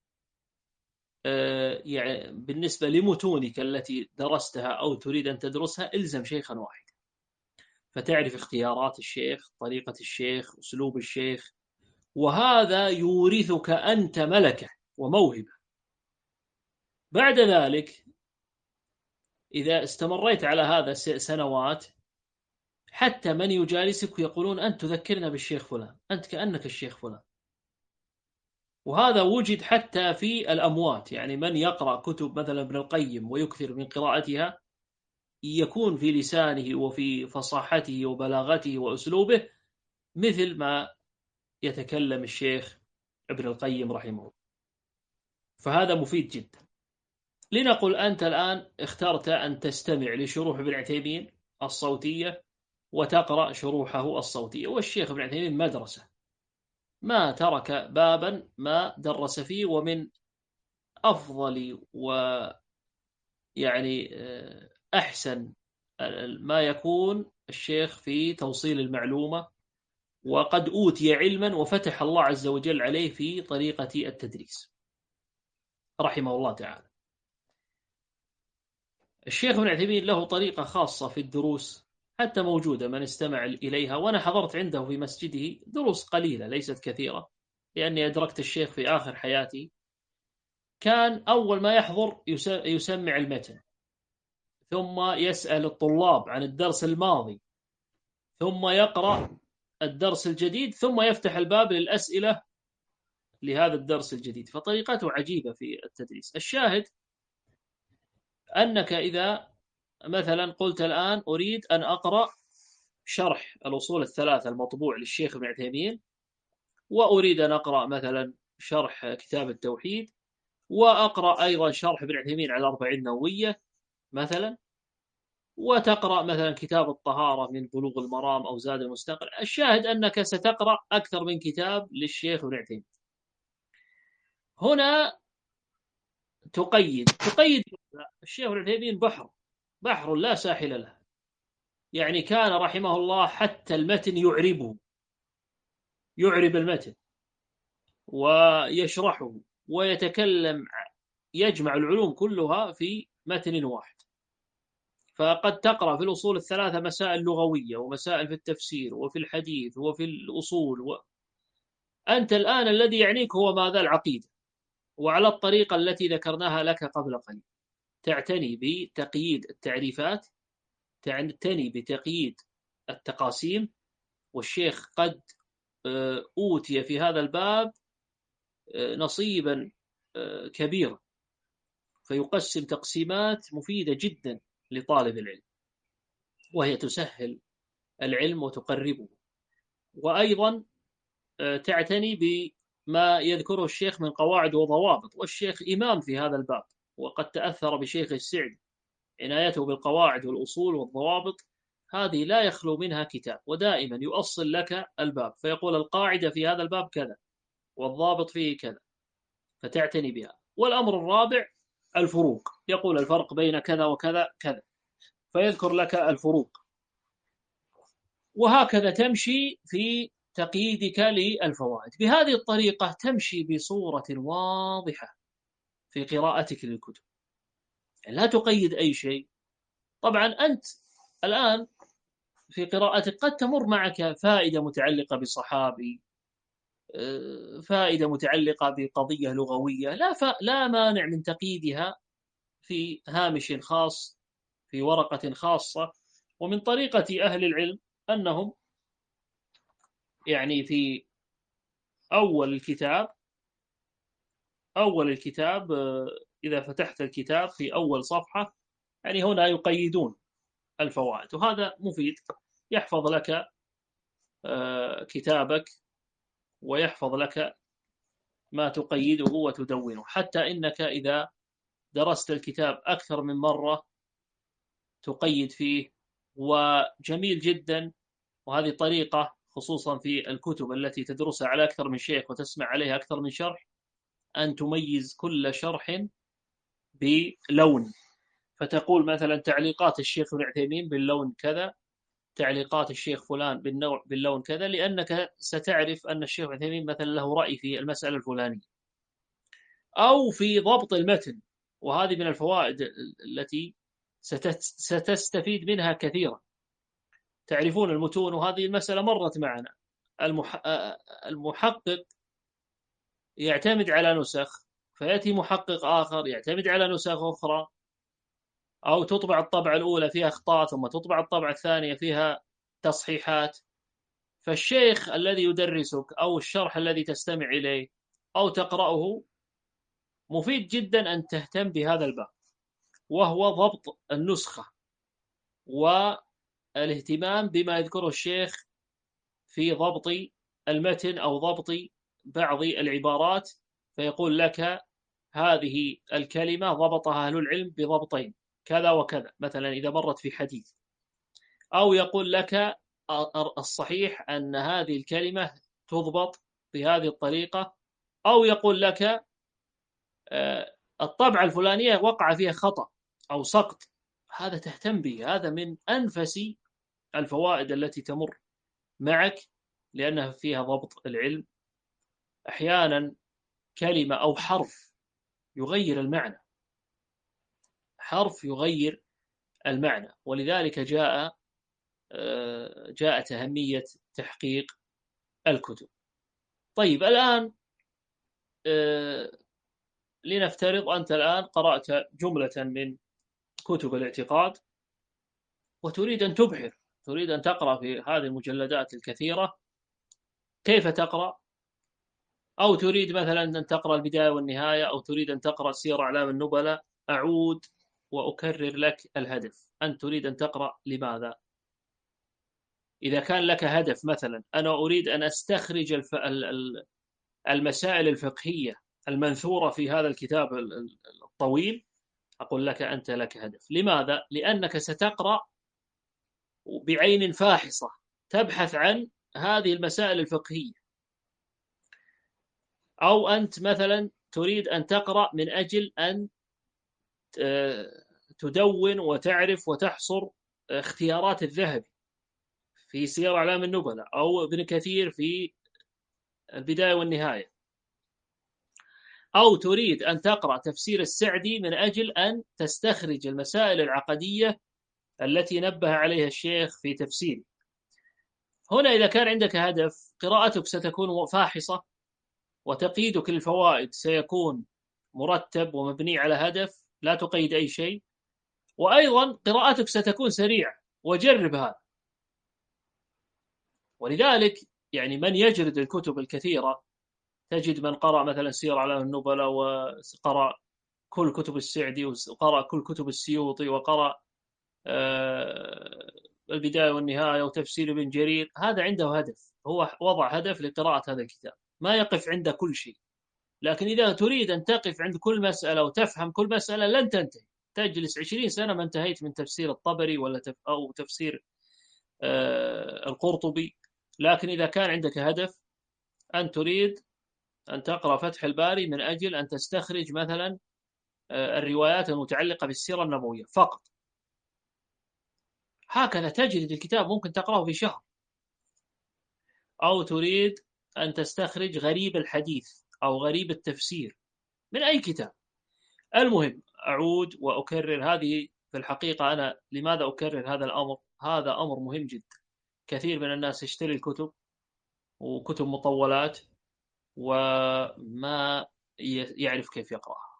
يعني بالنسبة لمتونك التي درستها أو تريد أن تدرسها، إلزم شيخا واحد فتعرف اختيارات الشيخ، طريقة الشيخ، أسلوب الشيخ، وهذا يورثك أنت ملكة وموهبة. بعد ذلك إذا استمريت على هذا سنوات، حتى من يجالسك يقولون أنت تذكرنا بالشيخ فلان، أنت كأنك الشيخ فلان. وهذا وجد حتى في الأموات، يعني من يقرأ كتب مثلا ابن القيم ويكثر من قراءتها، يكون في لسانه وفي فصاحته وبلاغته وأسلوبه مثل ما يتكلم الشيخ ابن القيم رحمه الله. فهذا مفيد جدا. لنقل أنت الآن اخترت أن تستمع لشروح ابن عثيمين الصوتية وتقرأ شروحه الصوتية، والشيخ ابن عثيمين مدرسة ما ترك بابا ما درس فيه، ومن أفضل ويعني أحسن ما يكون الشيخ في توصيل المعلومة وقد أوتي علما وفتح الله عز وجل عليه في طريقة التدريس رحمه الله تعالى. الشيخ ابن عثيمين له طريقة خاصة في الدروس حتى موجودة من استمع إليها، وأنا حضرت عنده في مسجده دروس قليلة ليست كثيرة لأني أدركت الشيخ في آخر حياتي. كان أول ما يحضر يسمع المتن، ثم يسأل الطلاب عن الدرس الماضي، ثم يقرأ الدرس الجديد، ثم يفتح الباب للأسئلة لهذا الدرس الجديد. فطريقته عجيبة في التدريس. الشاهد أنك إذا مثلا قلت الآن أريد أن أقرأ شرح الأصول الثلاثة المطبوع للشيخ ابن عثيمين، وأريد أن أقرأ مثلا شرح كتاب التوحيد، وأقرأ أيضا شرح ابن عثيمين على 40 نووية مثلا، وتقرأ مثلا كتاب الطهارة من بلوغ المرام أو زاد المستقنع. الشاهد أنك ستقرأ أكثر من كتاب للشيخ ابن عثيمين. هنا تقيد الشيخ ابن عثيمين بحر لا ساحل له. يعني كان رحمه الله حتى المتن يعرب المتن ويشرحه ويتكلم، يجمع العلوم كلها في متن واحد. فقد تقرأ في الأصول الثلاثة مسائل لغوية ومسائل في التفسير وفي الحديث وفي الأصول أنت الآن الذي يعنيك هو ماذا؟ العقيدة، وعلى الطريقة التي ذكرناها لك قبل قليل. تعتني بتقييد التعريفات، تعتني بتقييد التقاسيم، والشيخ قد أوتي في هذا الباب نصيبا كبيرا، فيقسم تقسيمات مفيدة جدا لطالب العلم، وهي تسهل العلم وتقربه. وأيضا تعتني بما يذكره الشيخ من قواعد وضوابط، والشيخ إمام في هذا الباب، وقد تأثر بشيخ السعدي عنايته بالقواعد والأصول والضوابط. هذه لا يخلو منها كتاب، ودائما يؤصل لك الباب فيقول القاعدة في هذا الباب كذا والضابط فيه كذا، فتعتني بها. والأمر الرابع الفروق، يقول الفرق بين كذا وكذا كذا، فيذكر لك الفروق. وهكذا تمشي في تقييدك للفوائد. بهذه الطريقة تمشي بصورة واضحة في قراءتك للكتب، لا تقيد أي شيء. طبعا أنت الآن في قراءتك قد تمر معك فائدة متعلقة بصحابي، فائدة متعلقة بقضية لغوية، لا مانع من تقييدها في هامش خاص في ورقة خاصة. ومن طريقة أهل العلم أنهم يعني في أول الكتاب إذا فتحت الكتاب في أول صفحة يعني هنا يقيدون الفوائد، وهذا مفيد، يحفظ لك كتابك ويحفظ لك ما تقيده وتدونه، حتى إنك إذا درست الكتاب أكثر من مرة تقيد فيه. وجميل جدا، وهذه طريقة خصوصا في الكتب التي تدرسها على أكثر من شيخ وتسمع عليها أكثر من شرح، أن تميز كل شرح بلون، فتقول مثلا تعليقات الشيخ ابن عثيمين باللون كذا، تعليقات الشيخ فلان باللون كذا، لأنك ستعرف أن الشيخ ابن عثيمين مثلا له رأي في المسألة الفلانية. أو في ضبط المتن، وهذه من الفوائد التي ستستفيد منها كثيرا. تعرفون المتون، وهذه المسألة مرت معنا. المحقق يعتمد على نسخ، فيأتي محقق آخر يعتمد على نسخ أخرى، أو تطبع الطبعة الأولى فيها أخطاء ثم تطبع الطبعة الثانية فيها تصحيحات. فالشيخ الذي يدرسك أو الشرح الذي تستمع إليه أو تقرأه مفيد جدا أن تهتم بهذا الباب، وهو ضبط النسخة والاهتمام بما يذكره الشيخ في ضبط المتن أو ضبط بعض العبارات. فيقول لك هذه الكلمة ضبطها أهل العلم بضبطين كذا وكذا، مثلا إذا مرت في حديث، أو يقول لك الصحيح أن هذه الكلمة تضبط بهذه الطريقة، أو يقول لك الطبعة الفلانية وقع فيها خطأ أو سقط. هذا تهتم به، هذا من أنفس الفوائد التي تمر معك، لأنها فيها ضبط العلم. أحيانا كلمة أو حرف يغير المعنى، حرف يغير المعنى، ولذلك جاءت أهمية تحقيق الكتب. طيب الآن لنفترض أنت الآن قرأت جملة من كتب الاعتقاد وتريد أن تبحر، تريد أن تقرأ في هذه المجلدات الكثيرة، كيف تقرأ؟ أو تريد مثلا أن تقرأ البداية والنهاية، أو تريد أن تقرأ سير أعلام النبلاء. أعود وأكرر لك الهدف. أنت تريد أن تقرأ لماذا؟ إذا كان لك هدف، مثلا أنا أريد أن أستخرج المسائل الفقهية المنثورة في هذا الكتاب الطويل، أقول لك أنت لك هدف. لماذا؟ لأنك ستقرأ بعين فاحصة تبحث عن هذه المسائل الفقهية. أو أنت مثلا تريد أن تقرأ من أجل أن تدون وتعرف وتحصر اختيارات الذهبي في سير أعلام النبلاء، أو ابن كثير في البداية والنهاية. أو تريد أن تقرأ تفسير السعدي من أجل أن تستخرج المسائل العقدية التي نبه عليها الشيخ في تفسيره. هنا إذا كان عندك هدف، قراءتك ستكون فاحصة، وتقييدك للفوائد سيكون مرتب ومبني على هدف، لا تقيد أي شيء. وأيضا قراءتك ستكون سريعة، وجرب هذا. ولذلك يعني من يجرد الكتب الكثيرة، تجد من قرأ مثلا سير أعلام النبلاء، وقرأ كل كتب السعدي، وقرأ كل كتب السيوطي، وقرأ البداية والنهاية وتفسير ابن جرير. هذا عنده هدف، هو وضع هدف لقراءة هذا الكتاب، ما يقف عند كل شيء. لكن إذا تريد أن تقف عند كل مسألة وتفهم كل مسألة لن تنتهي، تجلس 20 سنة ما انتهيت من تفسير الطبري أو تفسير القرطبي. لكن إذا كان عندك هدف، أن تريد أن تقرأ فتح الباري من أجل أن تستخرج مثلا الروايات المتعلقة بالسيرة النبوية فقط، هكذا تجد الكتاب ممكن تقرأه في شهر. أو تريد أن تستخرج غريب الحديث أو غريب التفسير من أي كتاب. المهم، أعود وأكرر هذه في الحقيقة. أنا لماذا أكرر هذا الأمر؟ هذا أمر مهم جدا. كثير من الناس يشتري الكتب وكتب مطولات وما يعرف كيف يقرأها،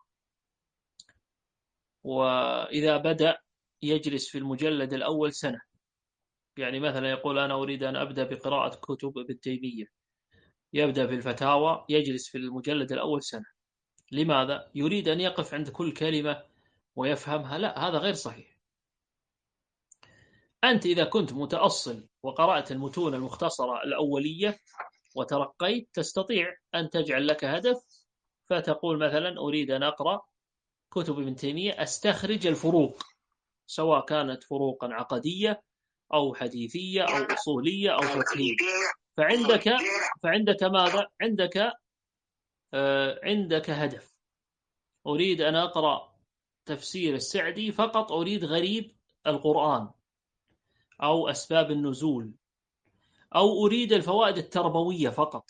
وإذا بدأ يجلس في المجلد الأول سنة. يعني مثلا يقول أنا أريد أن أبدأ بقراءة كتب ابن تيمية، يبدأ في الفتاوى، يجلس في المجلد الأول سنة. لماذا؟ يريد أن يقف عند كل كلمة ويفهمها. لا، هذا غير صحيح. أنت إذا كنت متأصل وقرأت المتون المختصرة الأولية وترقيت، تستطيع أن تجعل لك هدف، فتقول مثلا أريد أن أقرأ كتب ابن تيمية، أستخرج الفروق، سواء كانت فروقا عقدية أو حديثية أو أصولية أو فقهية. فعندك ماذا؟ عندك هدف. أريد أن أقرأ تفسير السعدي فقط، أريد غريب القرآن أو أسباب النزول، أو أريد الفوائد التربوية فقط،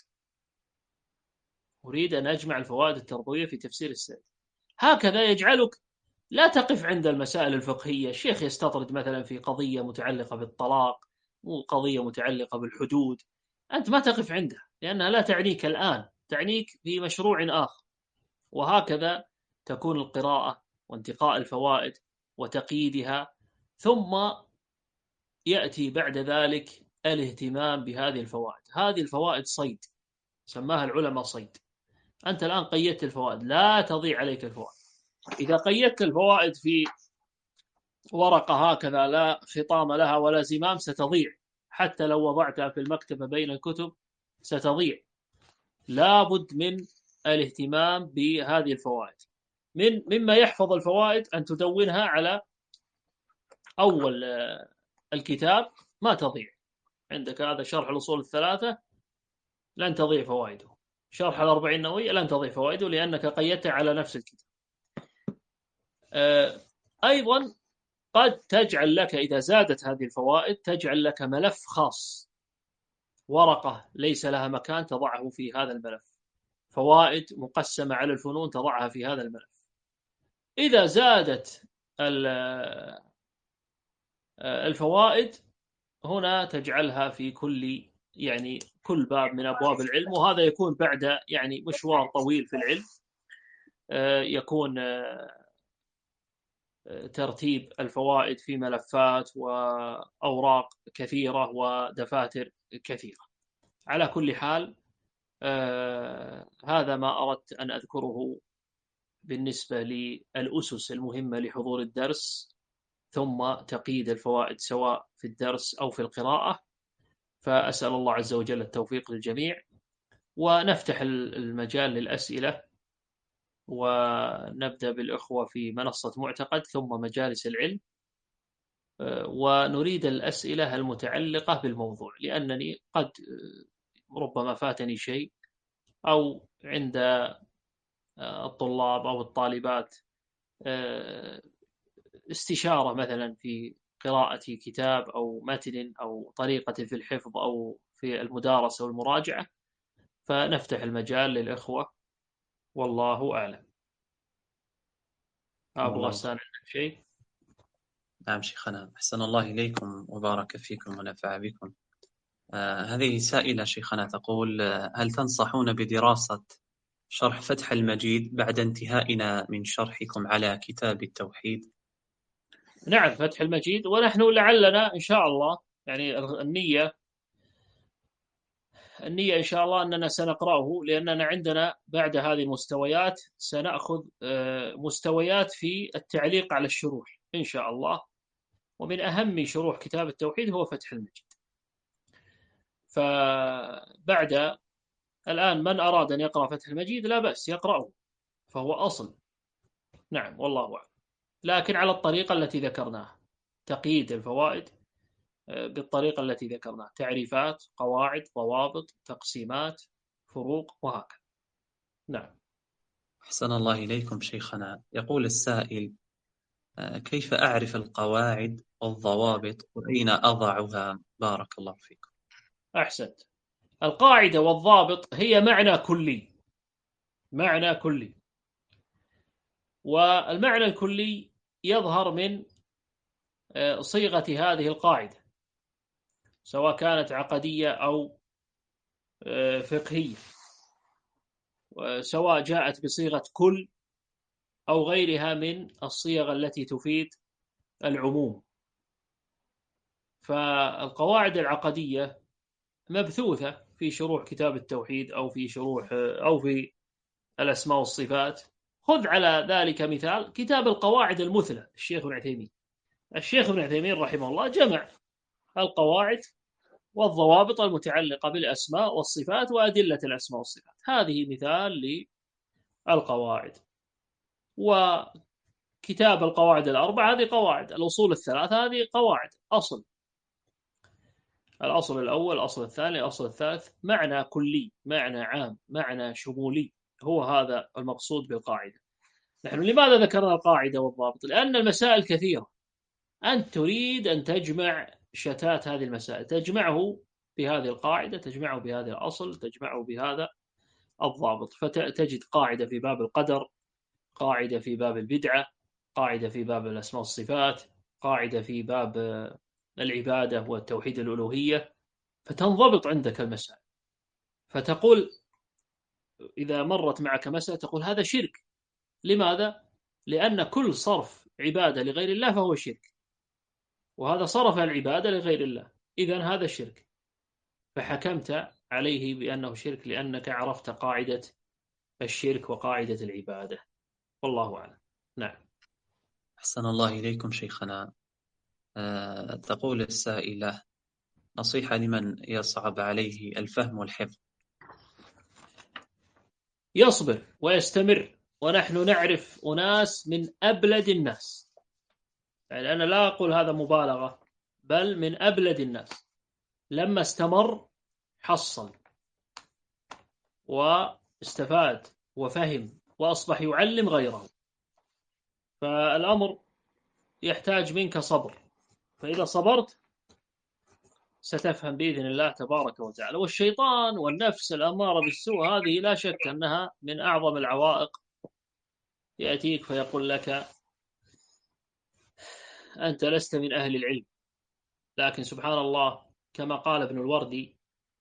أريد أن أجمع الفوائد التربوية في تفسير السعدي. هكذا يجعلك لا تقف عند المسائل الفقهية. الشيخ يستطرد مثلا في قضية متعلقة بالطلاق وقضية متعلقة بالحدود، أنت ما تقف عندها لأنها لا تعنيك الآن، تعنيك في مشروع آخر. وهكذا تكون القراءة وانتقاء الفوائد وتقييدها. ثم يأتي بعد ذلك الاهتمام بهذه الفوائد. هذه الفوائد صيد، سماها العلماء صيد. أنت الآن قيدت الفوائد، لا تضيع عليك الفوائد. إذا قيدت الفوائد في ورقة هكذا لا خطام لها ولا زمام ستضيع، حتى لو وضعتها في المكتبة بين الكتب ستضيع. لابد من الاهتمام بهذه الفوائد. مما يحفظ الفوائد أن تدونها على أول الكتاب، ما تضيع. عندك هذا شرح الأصول الثلاثة، لن تضيع فوائده. شرح الأربعين النووية لن تضيع فوائده، لأنك قيدت على نفس الكتاب. أيضا قد تجعل لك، إذا زادت هذه الفوائد، تجعل لك ملف خاص ورقة ليس لها مكان تضعه في هذا الملف، فوائد مقسمة على الفنون تضعها في هذا الملف. إذا زادت الفوائد هنا تجعلها في كل باب من أبواب العلم، وهذا يكون بعد مشوار طويل في العلم، يكون ترتيب الفوائد في ملفات وأوراق كثيرة ودفاتر كثيرة. على كل حال هذا ما أردت أن أذكره بالنسبة للأسس المهمة لحضور الدرس، ثم تقييد الفوائد سواء في الدرس أو في القراءة. فأسأل الله عز وجل التوفيق للجميع، ونفتح المجال للأسئلة، ونبدأ بالإخوة في منصة معتقد ثم مجالس العلم، ونريد الأسئلة المتعلقة بالموضوع، لأنني قد ربما فاتني شيء، أو عند الطلاب أو الطالبات استشارة مثلا في قراءة كتاب أو متن أو طريقة في الحفظ أو في المدارسة والمراجعة، فنفتح المجال للإخوة، والله أعلم. أبو غسان عندك شيء؟ نعم شيخنا، أحسن الله إليكم وبارك فيكم ونفع بكم. هذه سائلة شيخنا تقول: هل تنصحون بدراسة شرح فتح المجيد بعد انتهائنا من شرحكم على كتاب التوحيد؟ نعم، فتح المجيد، ونحن لعلنا إن شاء الله النية إن شاء الله أننا سنقرأه، لأننا عندنا بعد هذه المستويات سنأخذ مستويات في التعليق على الشروح إن شاء الله، ومن أهم شروح كتاب التوحيد هو فتح المجيد. فبعد الآن من أراد أن يقرأ فتح المجيد لا بأس يقرأه، فهو أصل. نعم والله أعلم، لكن على الطريقة التي ذكرناها، تقييد الفوائد بالطريقة التي ذكرناها، تعريفات، قواعد، ضوابط، تقسيمات، فروق، وهكذا. نعم. أحسن الله إليكم شيخنا. يقول السائل: كيف أعرف القواعد والضوابط وأين أضعها؟ بارك الله فيكم. أحسنت. القاعدة والضابط هي معنى كلي، والمعنى الكلي يظهر من صيغة هذه القاعدة، سواء كانت عقدية أو فقهية، سواء جاءت بصيغة كل أو غيرها من الصيغ التي تفيد العموم. فالقواعد العقدية مبثوثة في شروح كتاب التوحيد أو في شروح أو في الأسماء والصفات. خذ على ذلك مثال كتاب القواعد المثلى الشيخ ابن عثيمين رحمه الله جمع القواعد والضوابط المتعلقة بالأسماء والصفات وأدلة الأسماء والصفات. هذه مثال للقواعد. وكتاب القواعد الأربعة هذه قواعد. الأصول الثلاثة هذه قواعد، أصل، الأصل الأول، الأصل الثاني، الأصل الثالث، معنى كلي، معنى عام، معنى شمولي، هو هذا المقصود بالقاعدة. نحن لماذا ذكرنا القاعدة والضابط؟ لأن المسائل كثيرة، أنت تريد أن تجمع شتات هذه المسائل، تجمعه بهذه القاعدة، تجمعه بهذا الأصل، تجمعه بهذا الضابط، فتجد قاعدة في باب القدر، قاعدة في باب البدعة، قاعدة في باب الأسماء والصفات، قاعدة في باب العبادة والتوحيد الألوهية، فتنضبط عندك المسائل. فتقول إذا مرت معك مسألة تقول هذا شرك. لماذا؟ لأن كل صرف عبادة لغير الله فهو شرك، وهذا صرف العبادة لغير الله، إذن هذا شرك، فحكمت عليه بأنه شرك لأنك عرفت قاعدة الشرك وقاعدة العبادة، والله أعلم. نعم. أحسن الله إليكم شيخنا. تقول السائلة: نصيحة لمن يصعب عليه الفهم والحفظ. يصبر ويستمر، ونحن نعرف أناس من أبلد الناس، يعني أنا لا أقول هذا مبالغة، بل من أبلد الناس، لما استمر حصل واستفاد وفهم وأصبح يعلم غيره. فالأمر يحتاج منك صبر، فإذا صبرت ستفهم بإذن الله تبارك وتعالى. والشيطان والنفس الأمارة بالسوء هذه لا شك أنها من أعظم العوائق. يأتيك فيقول لك أنت لست من أهل العلم، لكن سبحان الله كما قال ابن الوردي،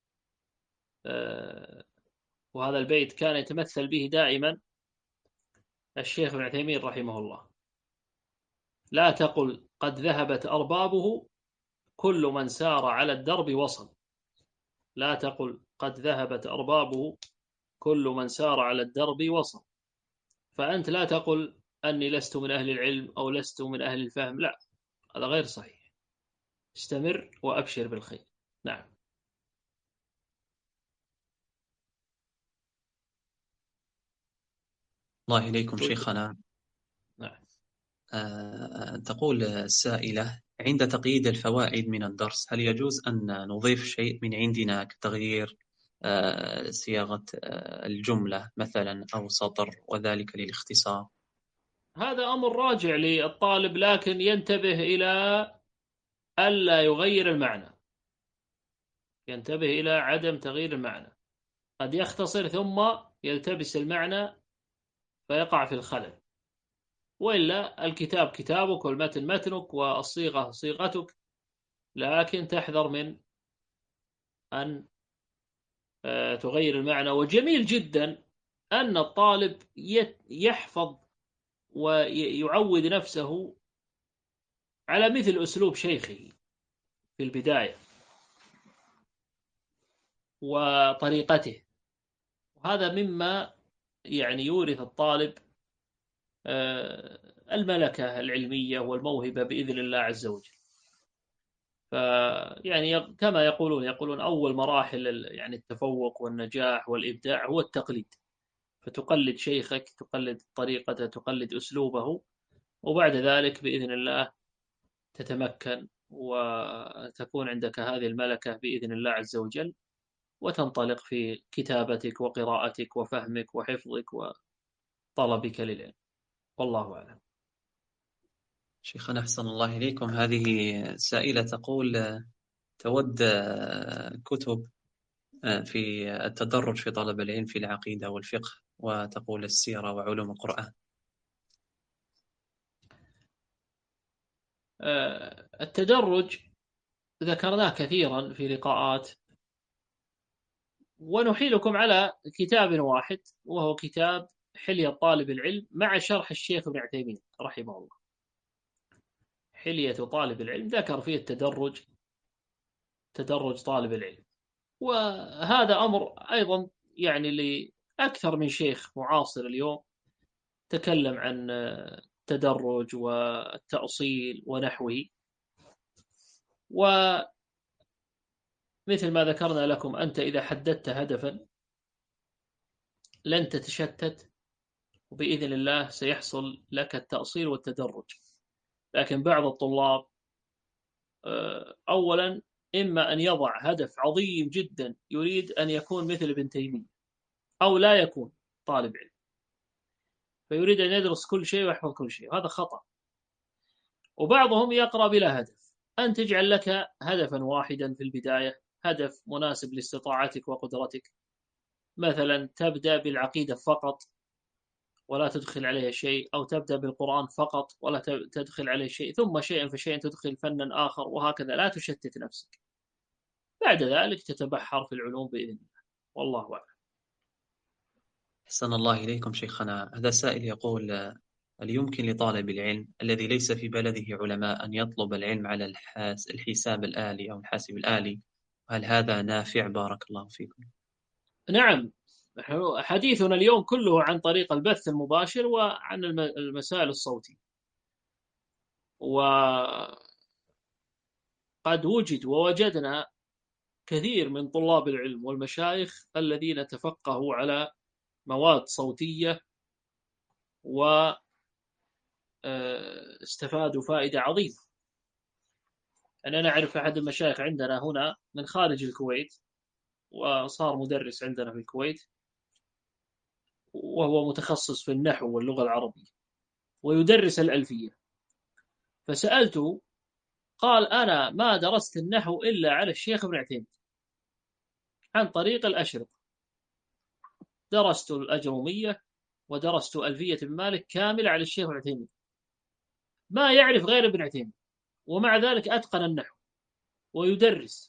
وهذا البيت كان يتمثل به دائما الشيخ ابن عثيمين رحمه الله: لا تقل قد ذهبت أربابه، كل من سار على الدرب وصل. لا تقل قد ذهبت أربابه، كل من سار على الدرب وصل. فأنت لا تقل أني لست من أهل العلم أو لست من أهل الفهم، لا، هذا غير صحيح. استمر وأبشر بالخير. نعم. الله إليكم شيخنا. نعم. تقول السائلة: عند تقييد الفوائد من الدرس هل يجوز أن نضيف شيء من عندنا كتغيير صياغة الجملة مثلا أو سطر، وذلك للاختصار؟ هذا أمر راجع للطالب، لكن ينتبه إلى ألا يغير المعنى، ينتبه إلى عدم تغيير المعنى. قد يختصر ثم يلتبس المعنى فيقع في الخلل، وإلا الكتاب كتابك والمتن متنك والصيغة صيغتك، لكن تحذر من أن تغير المعنى. وجميل جدا أن الطالب يحفظ ويعود نفسه على مثل أسلوب شيخه في البداية وطريقته، وهذا مما يعني يورث الطالب الملكة العلمية والموهبة بإذن الله عز وجل. يعني كما يقولون أول مراحل يعني التفوق والنجاح والإبداع هو التقليد، فتقلد شيخك، تقلد طريقته، تقلد أسلوبه، وبعد ذلك بإذن الله تتمكن وتكون عندك هذه الملكة بإذن الله عز وجل، وتنطلق في كتابتك وقراءتك وفهمك وحفظك وطلبك للعلم. والله أعلم. شيخنا أحسن الله إليكم. هذه سائلة تقول: تود كتب في التدرج في طلب العلم في العقيدة والفقه، وتقول السيرة وعلوم القرآن. التدرج ذكرناه كثيرا في لقاءات، ونحيلكم على كتاب واحد وهو كتاب حلية طالب العلم مع شرح الشيخ ابن عثيمين رحمه الله. حلية طالب العلم ذكر فيه التدرج، تدرج طالب العلم، وهذا أمر أيضا يعني لأكثر من شيخ معاصر اليوم تكلم عن التدرج والتأصيل ونحوه. ومثل ما ذكرنا لكم، أنت إذا حددت هدفا لن تتشتت، وبإذن الله سيحصل لك التأصيل والتدرج. لكن بعض الطلاب أولا إما أن يضع هدف عظيم جدا يريد أن يكون مثل ابن تيمية، أو لا يكون طالب علم، فيريد أن يدرس كل شيء ويحفظ كل شيء، هذا خطأ. وبعضهم يقرأ بلا هدف. أن تجعل لك هدفا واحدا في البداية، هدف مناسب لاستطاعتك وقدرتك، مثلا تبدأ بالعقيدة فقط ولا تدخل عليها شيء، أو تبدأ بالقرآن فقط ولا تدخل عليه شيء، ثم شيئا فشيئا تدخل فنا آخر، وهكذا لا تشتت نفسك. بعد ذلك تتبحر في العلوم بإذن الله. والله أعلم. أحسن الله إليكم شيخنا. هذا سائل يقول: هل يمكن لطالب العلم الذي ليس في بلده علماء أن يطلب العلم على الحساب الآلي أو الحاسب الآلي؟ هل هذا نافع؟ بارك الله فيكم. نعم، حديثنا اليوم كله عن طريق البث المباشر وعن المسائل الصوتية، وقد وجدنا كثير من طلاب العلم والمشايخ الذين تفقهوا على مواد صوتية واستفادوا فائدة عظيمة. أنا نعرف أحد المشايخ عندنا هنا من خارج الكويت، وصار مدرس عندنا في الكويت، وهو متخصص في النحو واللغة العربية ويدرس الألفية. فسألته قال أنا ما درست النحو إلا على الشيخ ابن عثيمين عن طريق الأشرطة، درست الأجرومية ودرست ألفية بن مالك كاملة على الشيخ ابن عثيمين، ما يعرف غير ابن عثيمين، ومع ذلك أتقن النحو ويدرس.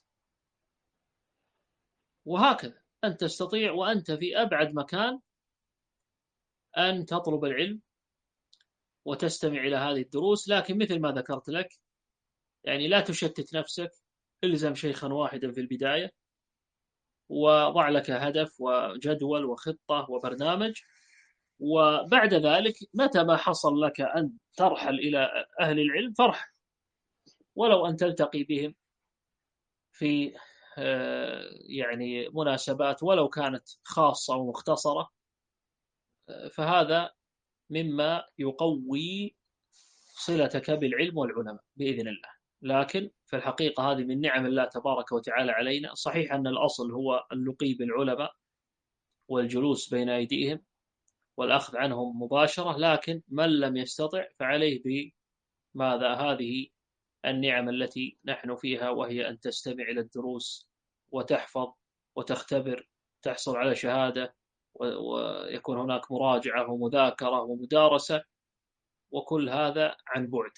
وهكذا أنت تستطيع وأنت في أبعد مكان أن تطلب العلم وتستمع إلى هذه الدروس، لكن مثل ما ذكرت لك يعني لا تشتت نفسك، الزم شيخا واحدا في البداية، وضع لك هدف وجدول وخطة وبرنامج، وبعد ذلك متى ما حصل لك أن ترحل إلى أهل العلم فارحل، ولو أن تلتقي بهم في يعني مناسبات ولو كانت خاصة ومختصرة، فهذا مما يقوي صلتك بالعلم والعلماء بإذن الله. لكن في الحقيقة هذه من نعم الله تبارك وتعالى علينا. صحيح أن الأصل هو اللقي بالعلماء والجلوس بين أيديهم والأخذ عنهم مباشرة، لكن من لم يستطع فعليه بماذا؟ هذه النعم التي نحن فيها، وهي أن تستمع إلى الدروس وتحفظ وتختبر، تحصل على شهادة، ويكون هناك مراجعة ومذاكرة ومدارسة، وكل هذا عن بعد،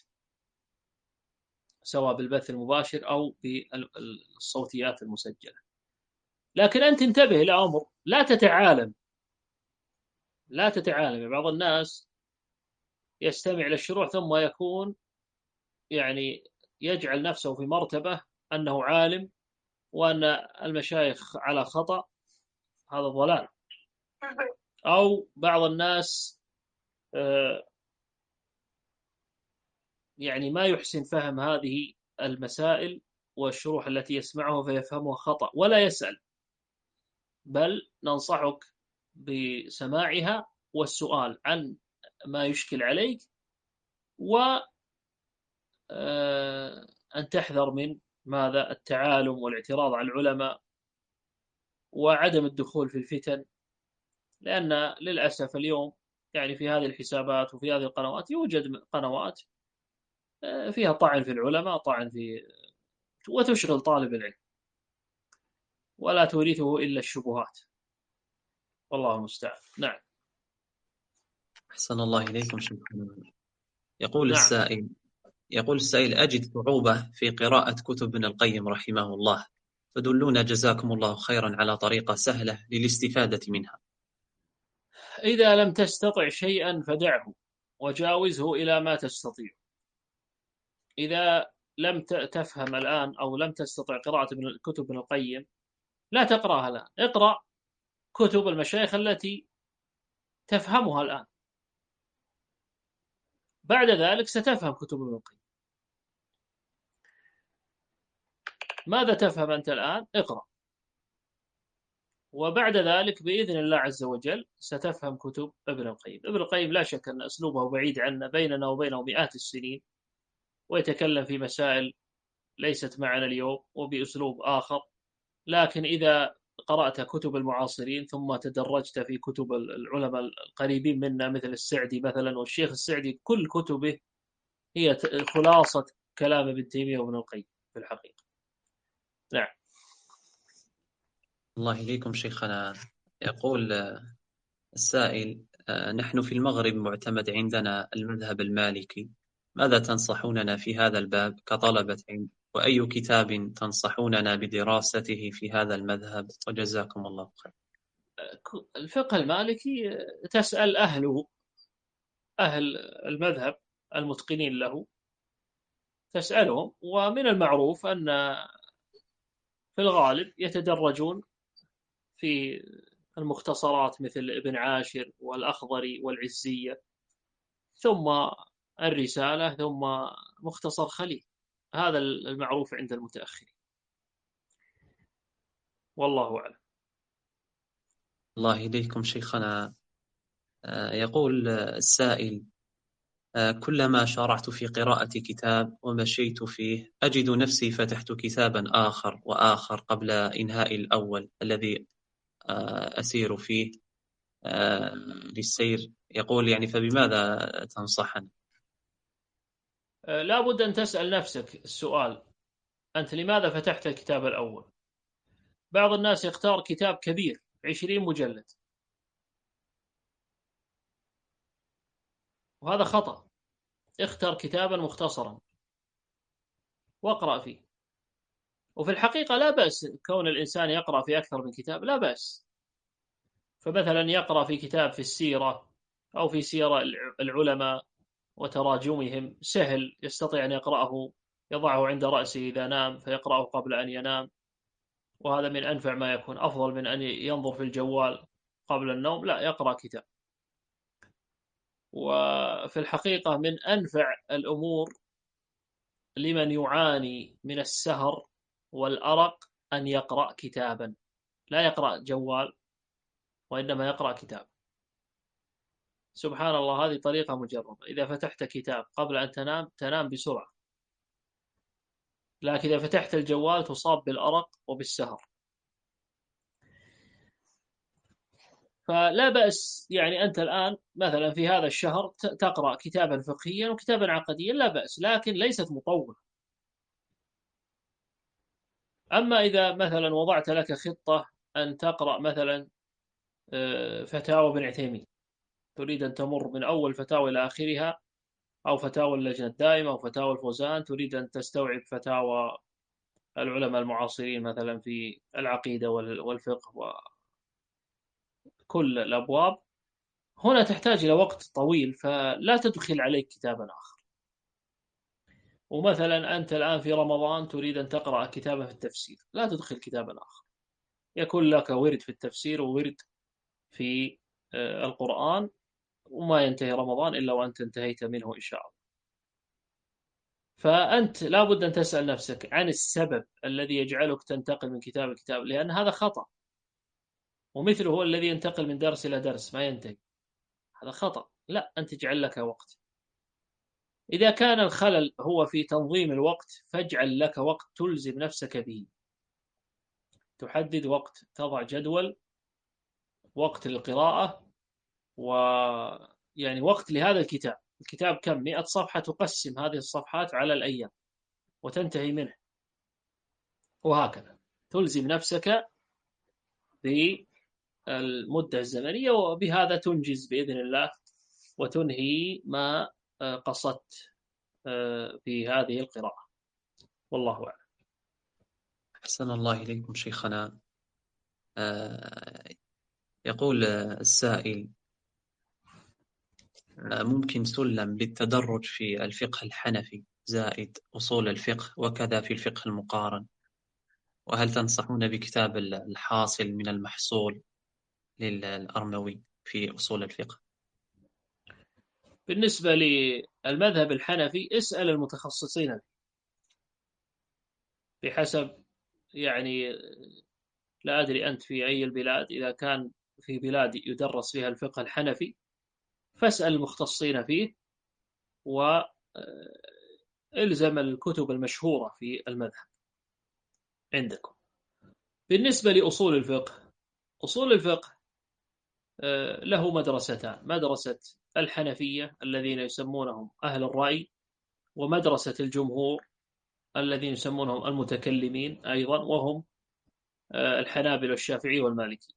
سواء بالبث المباشر أو بالصوتيات المسجلة. لكن أنت انتبه إلى أمر، لا تتعالم. بعض الناس يستمع للشروح ثم يكون يعني يجعل نفسه في مرتبة أنه عالم وأن المشايخ على خطأ، هذا ضلال. أو بعض الناس يعني ما يحسن فهم هذه المسائل والشروح التي يسمعها فيفهمها خطأ ولا يسأل، بل ننصحك بسماعها والسؤال عن ما يشكل عليك، وأن تحذر من ماذا؟ التعالم والاعتراض على العلماء وعدم الدخول في الفتن، لأن للأسف اليوم يعني في هذه الحسابات وفي هذه القنوات يوجد قنوات فيها طعن في العلماء، طعن في، وتشغل طالب العلم ولا تورثه إلا الشبهات، والله المستعان. نعم. أحسن الله إليكم شكرا. نعم. يقول السائل أجد صعوبة في قراءة كتب ابن القيم رحمه الله، فدلونا جزاكم الله خيرا على طريقة سهلة للاستفادة منها. إذا لم تستطع شيئا فدعه وجاوزه إلى ما تستطيع. إذا لم تفهم الآن أو لم تستطع قراءة كتب ابن القيم لا تقرأها الآن، اقرأ كتب المشايخ التي تفهمها الآن، بعد ذلك ستفهم كتب ابن القيم. ماذا تفهم أنت الآن؟ اقرأ، وبعد ذلك بإذن الله عز وجل ستفهم كتب ابن القيم. ابن القيم لا شك أن أسلوبه بعيد عنا، بيننا وبينه مئات السنين، ويتكلم في مسائل ليست معنا اليوم وبأسلوب آخر، لكن إذا قرأت كتب المعاصرين ثم تدرجت في كتب العلماء القريبين منا مثل السعدي مثلا، والشيخ السعدي كل كتبه هي خلاصة كلام ابن تيمية وابن القيم في الحقيقة. نعم. الله إليكم شيخنا. يقول السائل نحن في المغرب معتمد عندنا المذهب المالكي، ماذا تنصحوننا في هذا الباب كطلبة علم، وأي كتاب تنصحوننا بدراسته في هذا المذهب؟ وجزاكم الله خير. الفقه المالكي تسأل أهل المذهب المتقنين له، تسألهم، ومن المعروف أن في الغالب يتدرجون في المختصرات مثل ابن عاشر والأخضري والعزية، ثم الرسالة، ثم مختصر خليل. هذا المعروف عند المتأخرين، والله أعلم. الله إليكم شيخنا. يقول السائل كلما شرعت في قراءة كتاب ومشيت فيه أجد نفسي فتحت كتابا آخر وآخر قبل إنهاء الأول الذي أسير فيه للسير. يقول يعني فبماذا تنصحني؟ لا بد أن تسأل نفسك السؤال: أنت لماذا فتحت الكتاب الأول؟ بعض الناس يختار كتاب كبير 20 مجلد، وهذا خطأ. اختر كتابا مختصرا واقرأ فيه. وفي الحقيقة لا بأس كون الإنسان يقرأ في أكثر من كتاب، لا بأس. فمثلا يقرأ في كتاب في السيرة أو في سير العلماء وتراجمهم، سهل، يستطيع أن يقرأه، يضعه عند رأسه إذا نام فيقرأه قبل أن ينام، وهذا من أنفع ما يكون، أفضل من أن ينظر في الجوال قبل النوم. لا، يقرأ كتاب. وفي الحقيقة من أنفع الأمور لمن يعاني من السهر والأرق أن يقرأ كتابا، لا يقرأ جوال، وإنما يقرأ كتاب. سبحان الله، هذه طريقة مجربة. إذا فتحت كتاب قبل أن تنام تنام بسرعة، لكن إذا فتحت الجوال تصاب بالأرق وبالسهر. فلا بأس، يعني أنت الآن مثلا في هذا الشهر تقرأ كتابا فقهيا وكتابا عقديا، لا بأس، لكن ليست مطولة. أما إذا مثلا وضعت لك خطة أن تقرأ مثلا فتاوى ابن عثيمين، تريد أن تمر من أول فتاوى إلى آخرها، أو فتاوى اللجنة الدائمة أو فتاوى الفوزان، تريد أن تستوعب فتاوى العلماء المعاصرين مثلا في العقيدة والفقه وكل الأبواب، هنا تحتاج إلى وقت طويل، فلا تدخل عليك كتابا آخر. ومثلا أنت الآن في رمضان تريد أن تقرأ كتابا في التفسير، لا تدخل كتابا آخر، يكون لك ورد في التفسير وورد في القرآن، وما ينتهي رمضان إلا وأنت انتهيت منه إن شاء الله. فأنت لا بد أن تسأل نفسك عن السبب الذي يجعلك تنتقل من كتاب لكتاب، لأن هذا خطأ. ومثله هو الذي ينتقل من درس إلى درس ما ينتهي، هذا خطأ. لا، أنت اجعل لك وقت. إذا كان الخلل هو في تنظيم الوقت، فاجعل لك وقت تلزم نفسك به، تحدد وقت، تضع جدول، وقت للقراءة، ويعني وقت لهذا الكتاب. الكتاب كم؟ 100 صفحة، تقسم هذه الصفحات على الأيام وتنتهي منه، وهكذا تلزم نفسك بالمدة الزمنية، وبهذا تنجز بإذن الله وتنهي ما قصدت في هذه القراءة. والله أعلم. أحسن الله إليكم شيخنا. يقول السائل: ممكن سلم للتدرج في الفقه الحنفي زائد أصول الفقه وكذا في الفقه المقارن، وهل تنصحون بكتاب الحاصل من المحصول للأرموي في أصول الفقه؟ بالنسبة للمذهب الحنفي اسأل المتخصصين بحسب، يعني لا أدري أنت في أي البلاد، إذا كان في بلاد يدرس فيها الفقه الحنفي فاسأل المختصين فيه، وإلزم الكتب المشهورة في المذهب عندكم. بالنسبة لأصول الفقه، أصول الفقه له مدرستان: مدرسة الحنفية الذين يسمونهم أهل الرأي، ومدرسة الجمهور الذين يسمونهم المتكلمين أيضا، وهم الحنابلة والشافعي والمالكي.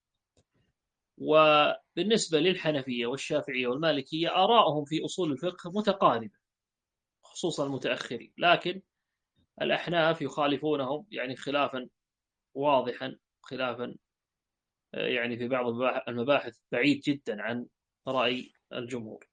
وبالنسبة للحنفية والشافعية والمالكية آراءهم في أصول الفقه متقاربة، خصوصا المتأخرين، لكن الأحناف يخالفونهم يعني خلافا واضحا، خلافا يعني في بعض المباحث بعيد جدا عن رأي الجمهور.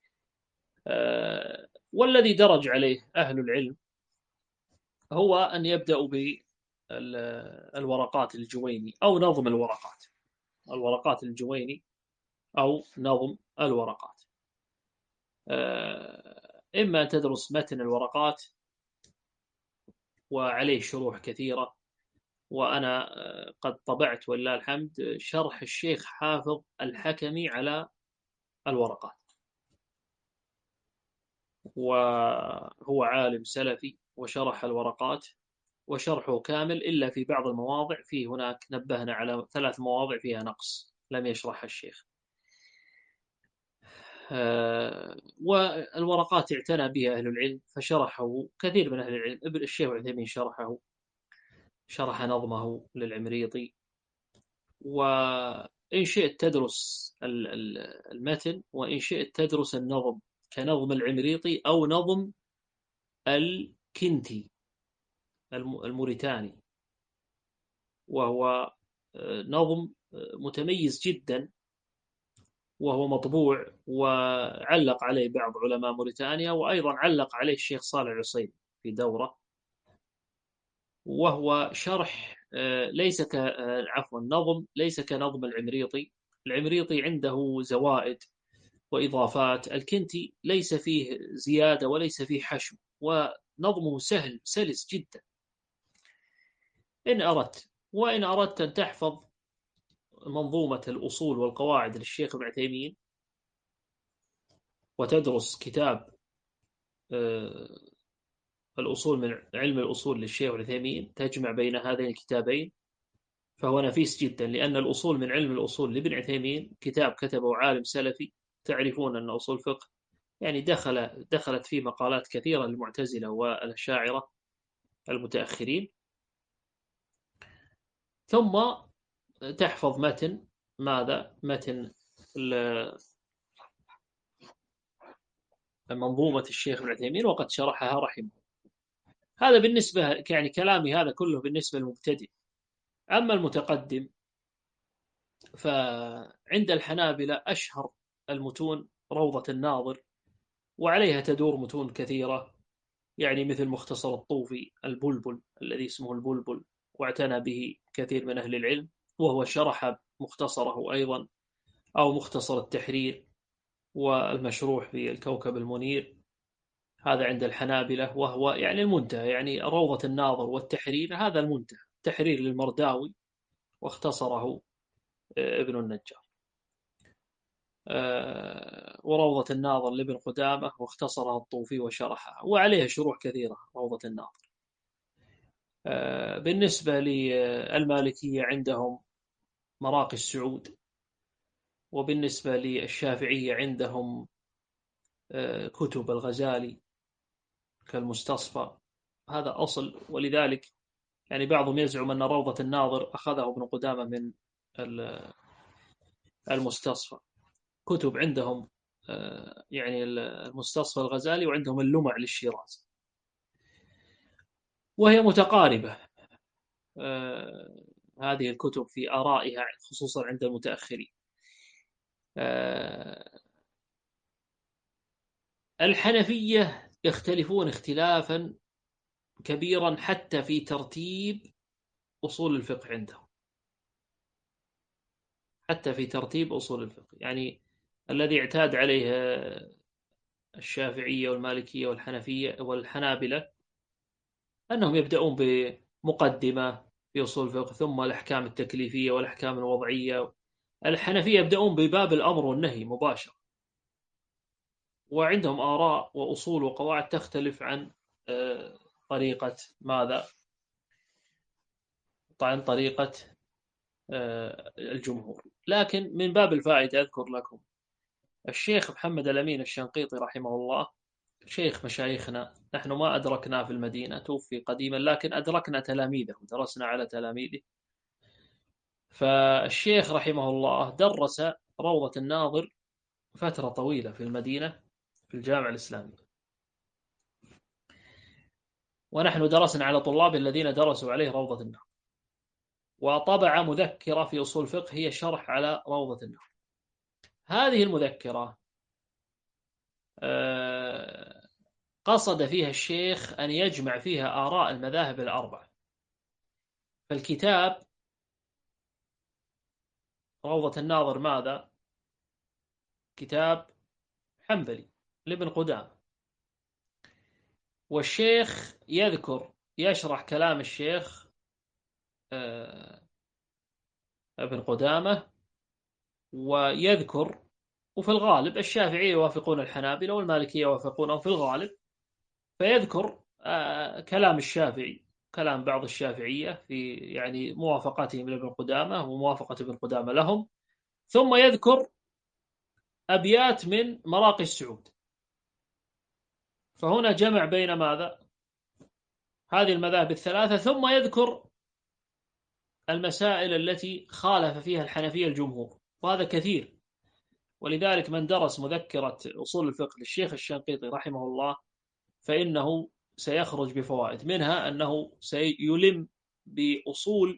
والذي درج عليه أهل العلم هو أن يبدأوا بالورقات الجويني أو نظم الورقات الجويني أو نظم الورقات. إما أن تدرس متن الورقات وعليه شروح كثيرة، وأنا قد طبعت ولله الحمد شرح الشيخ حافظ الحكمي على الورقات، وهو عالم سلفي وشرح الورقات، وشرحه كامل إلا في بعض المواضع، فيه هناك نبهنا على 3 مواضع فيها نقص لم يشرحها الشيخ. والورقات اعتنى بها أهل العلم فشرحه كثير من أهل العلم. ابن الشيخ العثيمين شرح نظمه للعمريطي. وإن شئت تدرس المتن، وإن شئت تدرس النظم كنظم العمريطي أو نظم الكنتي الموريتاني، وهو نظم متميز جدا، وهو مطبوع وعلق عليه بعض علماء موريتانيا، وأيضا علق عليه الشيخ صالح العصيمي في دورة. وهو شرح ليس نظم ليس كنظم العمريطي. العمريطي عنده زوائد وإضافات، الكنتي ليس فيه زيادة وليس فيه حشو، ونظمه سهل سلس جدا. وإن أردت أن تحفظ منظومة الأصول والقواعد للشيخ ابن عثيمين وتدرس كتاب الأصول من علم الأصول للشيخ ابن عثيمين، تجمع بين هذين الكتابين، فهو نفيس جدا. لأن الأصول من علم الأصول لابن عثيمين كتاب كتبه عالم سلفي. تعرفون أن أصول فقه يعني دخلت فيه مقالات كثيرة للمعتزلة والأشاعرة المتأخرين. ثم تحفظ متن متن منظومة الشيخ ابن عثيمين وقد شرحها رحمه. هذا بالنسبة يعني كلامي هذا كله بالنسبة للمبتدئ. أما المتقدم فعند الحنابلة أشهر المتون روضة الناظر، وعليها تدور متون كثيرة، يعني مثل مختصر الطوفي البلبل الذي اسمه البلبل، واعتنى به كثير من أهل العلم، وهو شرح مختصره أيضا، أو مختصر التحرير والمشروح في الكوكب المنير. هذا عند الحنابلة، وهو يعني المنتهى، يعني روضة الناظر والتحرير هذا المنتهى. التحرير للمرداوي واختصره ابن النجار، وروضة الناظر لابن قدامة واختصرها الطوفي وشرحها، وعليها شروح كثيرة روضة الناظر. بالنسبة للمالكية عندهم مراقي السعود، وبالنسبة للشافعية عندهم كتب الغزالي كالمستصفى. هذا أصل، ولذلك يعني بعضهم يزعم أن روضة الناظر أخذه ابن قدامة من المستصفى. كتب عندهم يعني المستصفى الغزالي، وعندهم اللمع للشيراز، وهي متقاربة هذه الكتب في آرائها، خصوصا عند المتأخرين. الحنفية يختلفون اختلافا كبيرا حتى في ترتيب أصول الفقه عندهم، حتى في ترتيب أصول الفقه. يعني الذي اعتاد عليه الشافعية والمالكية والحنفية والحنابلة أنهم يبدأون بمقدمة في أصول الفقه، ثم الأحكام التكليفية والأحكام الوضعية. الحنفية يبدأون بباب الأمر والنهي مباشرة، وعندهم آراء وأصول وقواعد تختلف عن طريقة ماذا؟ عن طريقة الجمهور. لكن من باب الفائدة أذكر لكم الشيخ محمد الأمين الشنقيطي رحمه الله، شيخ مشايخنا، نحن ما أدركنا في المدينة، توفي قديما، لكن أدركنا تلاميذه، درسنا على تلاميذه. فالشيخ رحمه الله درس روضة الناظر فترة طويلة في المدينة في الجامعة الإسلامية، ونحن درسنا على طلاب الذين درسوا عليه روضة الناظر، وطبع مذكرة في أصول الفقه هي شرح على روضة الناظر. هذه المذكرة قصد فيها الشيخ أن يجمع فيها آراء المذاهب الأربعة. فالكتاب روضة الناظر ماذا؟ كتاب حنبلي لابن قدامة، والشيخ يشرح كلام الشيخ ابن قدامة، ويذكر، وفي الغالب الشافعية يوافقون الحنابلة والمالكية يوافقونهم في الغالب، فيذكر كلام الشافعي، كلام بعض الشافعية في يعني موافقتهم لابن قدامة وموافقة ابن قدامة لهم، ثم يذكر أبيات من مراقي السعود. فهنا جمع بين ماذا؟ هذه المذاهب الثلاثة، ثم يذكر المسائل التي خالف فيها الحنفية الجمهور، وهذا كثير. ولذلك من درس مذكرة أصول الفقه للشيخ الشنقيطي رحمه الله فإنه سيخرج بفوائد، منها أنه سيلم بأصول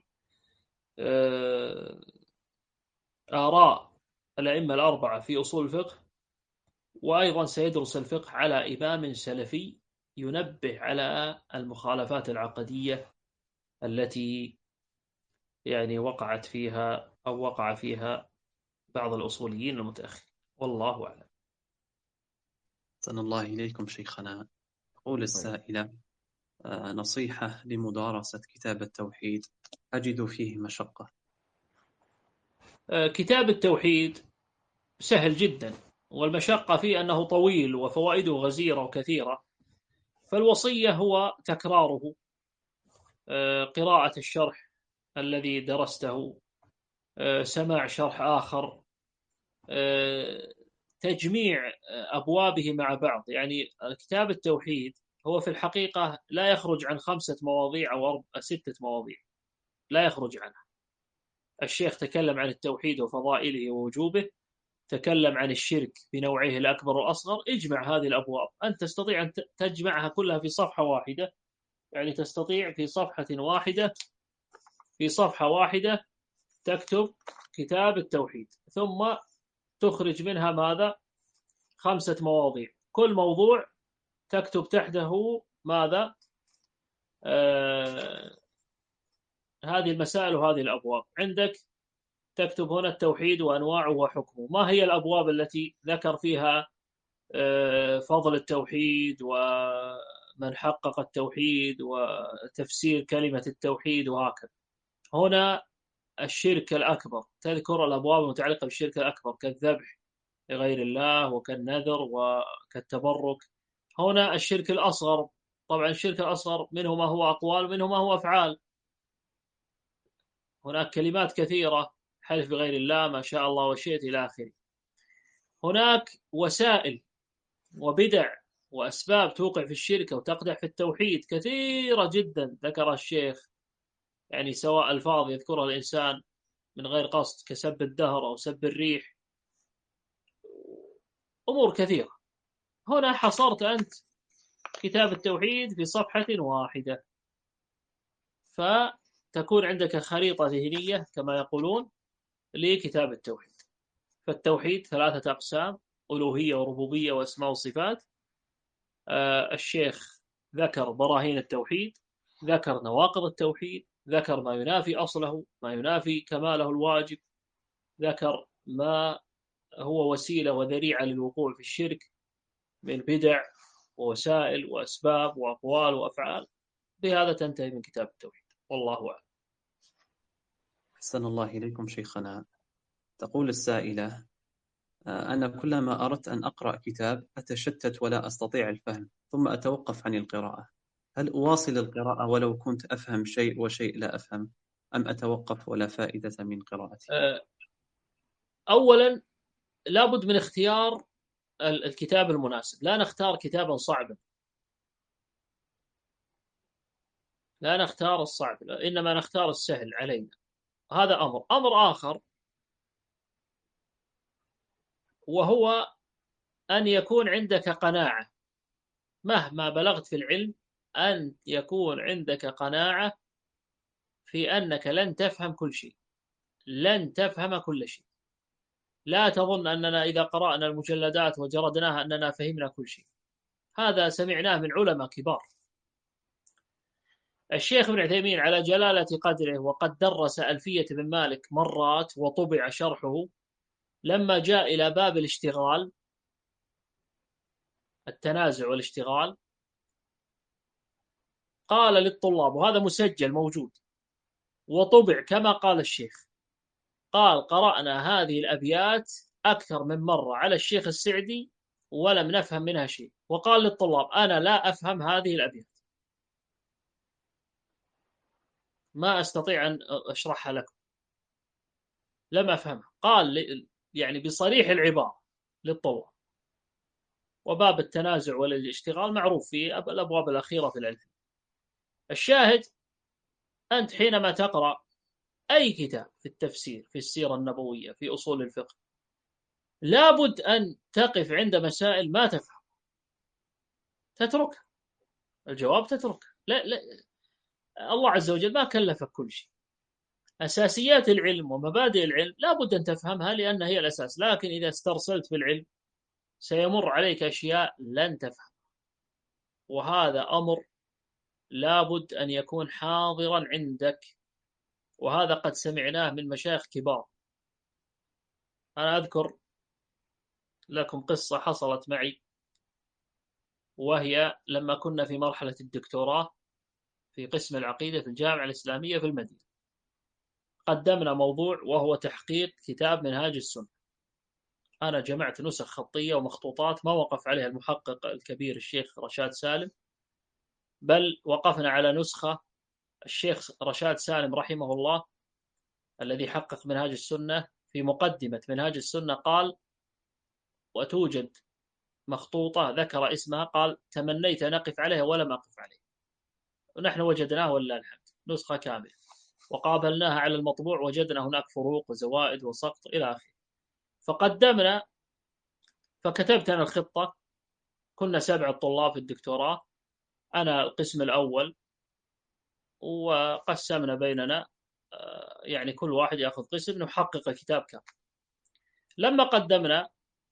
آراء الأئمة الأربعة في أصول الفقه، وأيضا سيدرس الفقه على إمام سلفي ينبه على المخالفات العقدية التي يعني وقعت فيها أو وقع فيها بعض الأصوليين المتأخرين، والله أعلم. أحسن الله إليكم شيخنا. تقول السائلة: نصيحة لمدارسة كتاب التوحيد، أجد فيه مشقة. كتاب التوحيد سهل جدا، والمشقة فيه أنه طويل وفوائده غزيرة وكثيرة، فالوصية هو تكراره، قراءة الشرح الذي درسته، سماع شرح آخر، تجميع أبوابه مع بعض. يعني كتاب التوحيد هو في الحقيقة لا يخرج عن 5 مواضيع أو 6 مواضيع، لا يخرج عنها. الشيخ تكلم عن التوحيد وفضائله ووجوبه، تكلم عن الشرك بنوعيه الأكبر والأصغر. اجمع هذه الأبواب، أنت تستطيع أن تجمعها كلها في صفحة واحدة، يعني تستطيع في صفحة واحدة تكتب كتاب التوحيد، ثم تخرج منها ماذا؟ 5 مواضيع، كل موضوع تكتب تحته ماذا؟ هذه المسائل وهذه الأبواب. عندك تكتب هنا التوحيد وأنواعه وحكمه، ما هي الأبواب التي ذكر فيها فضل التوحيد ومن حقق التوحيد وتفسير كلمة التوحيد وهكذا. هنا الشرك الأكبر، تذكر الأبواب المتعلقة بالشرك الأكبر كالذبح لغير الله وكالنذر وكالتبرك. هنا الشرك الأصغر، طبعا الشرك الأصغر منه ما هو أقوال ومنه ما هو أفعال. هناك كلمات كثيرة، حلف بغير الله، ما شاء الله وشئت إلى آخره. هناك وسائل وبدع وأسباب توقع في الشرك وتقدح في التوحيد كثيرة جدا ذكرها الشيخ، يعني سواء ألفاظ يذكرها الإنسان من غير قصد كسب الدهر أو سب الريح، أمور كثيرة. هنا حصرت أنت كتاب التوحيد في صفحة واحدة، فتكون عندك خريطة ذهنية كما يقولون لكتاب التوحيد. فالتوحيد 3 أقسام: ألوهية وربوبية وأسماء وصفات. الشيخ ذكر براهين التوحيد، ذكر نواقض التوحيد، ذكر ما ينافي أصله، ما ينافي كماله الواجب، ذكر ما هو وسيلة وذريعة للوقوع في الشرك من بدع ووسائل وأسباب وأقوال وأفعال. بهذا تنتهي من كتاب التوحيد، والله أعلم. أحسن الله إليكم شيخنا. تقول السائلة: أنا كلما أردت أن أقرأ كتاب أتشتت ولا أستطيع الفهم، ثم أتوقف عن القراءة. هل أواصل القراءة ولو كنت أفهم شيء وشيء لا أفهم، أم أتوقف ولا فائدة من قراءتي؟ أولا لابد من اختيار الكتاب المناسب، لا نختار كتابا صعبا، لا نختار الصعب، إنما نختار السهل علينا. هذا أمر آخر، وهو أن يكون عندك قناعة مهما بلغت في العلم، أن يكون عندك قناعة في أنك لن تفهم كل شيء، لن تفهم كل شيء. لا تظن أننا إذا قرأنا المجلدات وجردناها أننا فهمنا كل شيء، هذا سمعناه من علماء كبار. الشيخ ابن عثيمين على جلالة قدره وقد درس ألفية بن مالك مرات وطبع شرحه، لما جاء إلى باب الاشتغال، التنازع والاشتغال، قال للطلاب، وهذا مسجل موجود وطبع كما قال الشيخ، قال: قرأنا هذه الأبيات أكثر من مرة على الشيخ السعدي ولم نفهم منها شيء. وقال للطلاب: أنا لا أفهم هذه الأبيات، ما أستطيع أن أشرحها لكم، لم أفهمها. قال يعني بصريح العبارة، للطوال. وباب التنازع والاشتغال معروف في الأبواب الأخيرة في العلم. الشاهد، أنت حينما تقرأ أي كتاب في التفسير، في السيرة النبوية، في أصول الفقه، لابد أن تقف عند مسائل ما تفهم، تتركها. الجواب تتركها. لا الله عز وجل ما كلفك كل شيء. أساسيات العلم ومبادئ العلم لابد أن تفهمها لأنها هي الأساس، لكن إذا استرسلت في العلم سيمر عليك أشياء لن تفهم، وهذا أمر لابد أن يكون حاضرا عندك. وهذا قد سمعناه من مشايخ كبار. أنا أذكر لكم قصة حصلت معي، وهي لما كنا في مرحلة الدكتوراه في قسم العقيدة في الجامعة الإسلامية في المدينة، قدمنا موضوع وهو تحقيق كتاب منهاج السنة. أنا جمعت نسخ خطية ومخطوطات ما وقف عليها المحقق الكبير الشيخ رشاد سالم، بل وقفنا على نسخة الشيخ رشاد سالم رحمه الله الذي حقق منهاج السنة. في مقدمة منهاج السنة قال، وتوجد مخطوطة ذكر اسمها، قال: تمنيت أن أقف عليها ولم أقف عليها. ونحن وجدناه ولله الحمد نسخة كاملة، وقابلناها على المطبوع وجدنا هناك فروق وزوائد وسقط إلى آخره. فقدمنا، فكتبت أنا الخطة. كنا 7 طلاب في الدكتوراه، أنا القسم الأول، وقسمنا بيننا، يعني كل واحد يأخذ قسم نحقق كتاب كامل. لما قدمنا،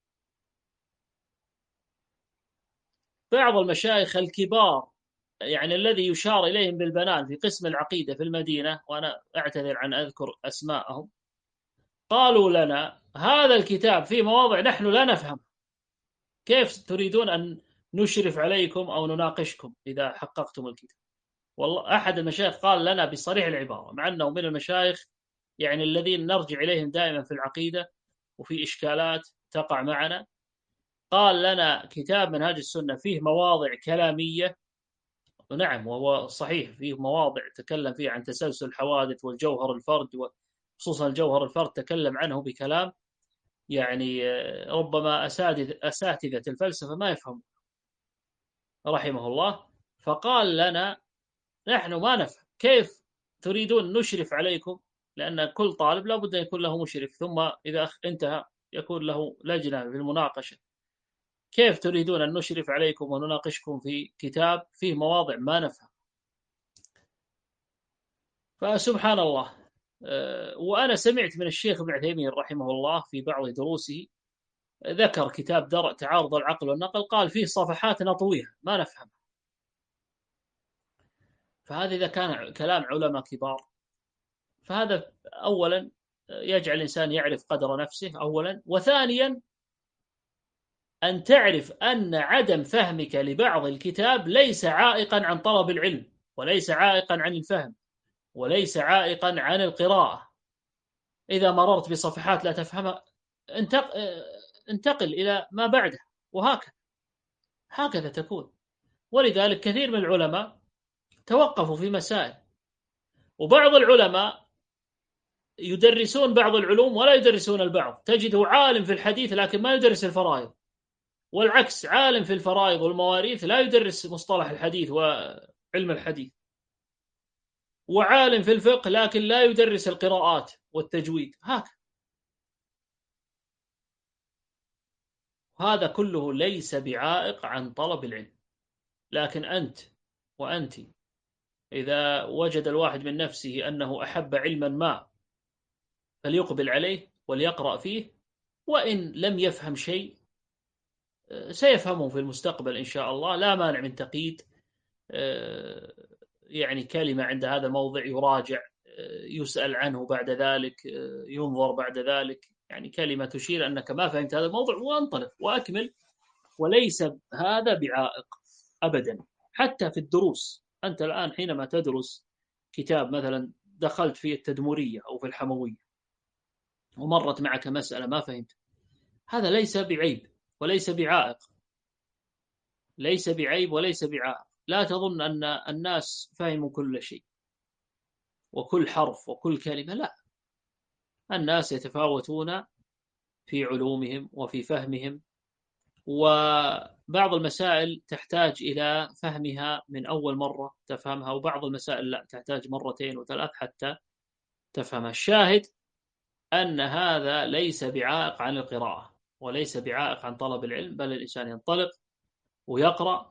بعض المشايخ الكبار، يعني الذي يشار إليهم بالبنان في قسم العقيدة في المدينة، وأنا أعتذر عن أذكر أسماءهم، قالوا لنا: هذا الكتاب في مواضع نحن لا نفهم، كيف تريدون أن نشرف عليكم أو نناقشكم إذا حققتم الكتاب؟ والله أحد المشايخ قال لنا بصريح العبارة، مع أنه من المشايخ يعني الذين نرجع إليهم دائما في العقيدة وفي إشكالات تقع معنا، قال لنا: كتاب منهاج السنة فيه مواضع كلامية، نعم وهو صحيح، فيه مواضع تكلم فيها عن تسلسل الحوادث والجوهر الفرد، وخصوصا الجوهر الفرد تكلم عنه بكلام يعني ربما أساتذة الفلسفة ما يفهم رحمه الله. فقال لنا: نحن ما نفهم، كيف تريدون نشرف عليكم؟ لأن كل طالب لابد أن يكون له مشرف، ثم إذا انتهى يكون له لجنة في المناقشة. كيف تريدون أن نشرف عليكم ونناقشكم في كتاب فيه مواضع ما نفهم؟ فسبحان الله. وأنا سمعت من الشيخ ابن عثيمين رحمه الله في بعض دروسه ذكر كتاب درء تعارض العقل والنقل، قال فيه صفحات نطويها ما نفهم. فهذا إذا كان كلام علماء كبار، فهذا أولا يجعل الإنسان يعرف قدر نفسه أولا، وثانيا أن تعرف أن عدم فهمك لبعض الكتاب ليس عائقا عن طلب العلم، وليس عائقا عن الفهم، وليس عائقا عن القراءة. إذا مررت بصفحات لا تفهمها انتقل إلى ما بعده، هكذا تكون. ولذلك كثير من العلماء توقفوا في مسائل، وبعض العلماء يدرسون بعض العلوم ولا يدرسون البعض. تجده عالم في الحديث لكن ما يدرس الفرائض، والعكس عالم في الفرائض والمواريث لا يدرس مصطلح الحديث وعلم الحديث، وعالم في الفقه لكن لا يدرس القراءات والتجويد. هذا كله ليس بعائق عن طلب العلم. لكن أنت وأنت إذا وجد الواحد من نفسه أنه أحب علما ما فليقبل عليه وليقرأ فيه، وإن لم يفهم شيء سيفهمه في المستقبل إن شاء الله. لا مانع من تقييد يعني كلمة عند هذا الموضع، يراجع، يسأل عنه بعد ذلك، ينظر بعد ذلك، يعني كلمة تشير أنك ما فهمت هذا الموضوع وانطلق وأكمل، وليس هذا بعائق أبدا. حتى في الدروس، أنت الآن حينما تدرس كتاب مثلا دخلت في التدمرية أو في الحموية ومرت معك مسألة ما فهمت، هذا ليس بعيب وليس بعائق، ليس بعيب وليس بعائق. لا تظن أن الناس فهموا كل شيء وكل حرف وكل كلمة، لا، الناس يتفاوتون في علومهم وفي فهمهم، وبعض المسائل تحتاج إلى فهمها من أول مرة تفهمها، وبعض المسائل لا، تحتاج مرتين وثلاث حتى تفهمها. الشاهد أن هذا ليس بعائق عن القراءة، وليس بعائق عن طلب العلم، بل الإنسان ينطلق ويقرأ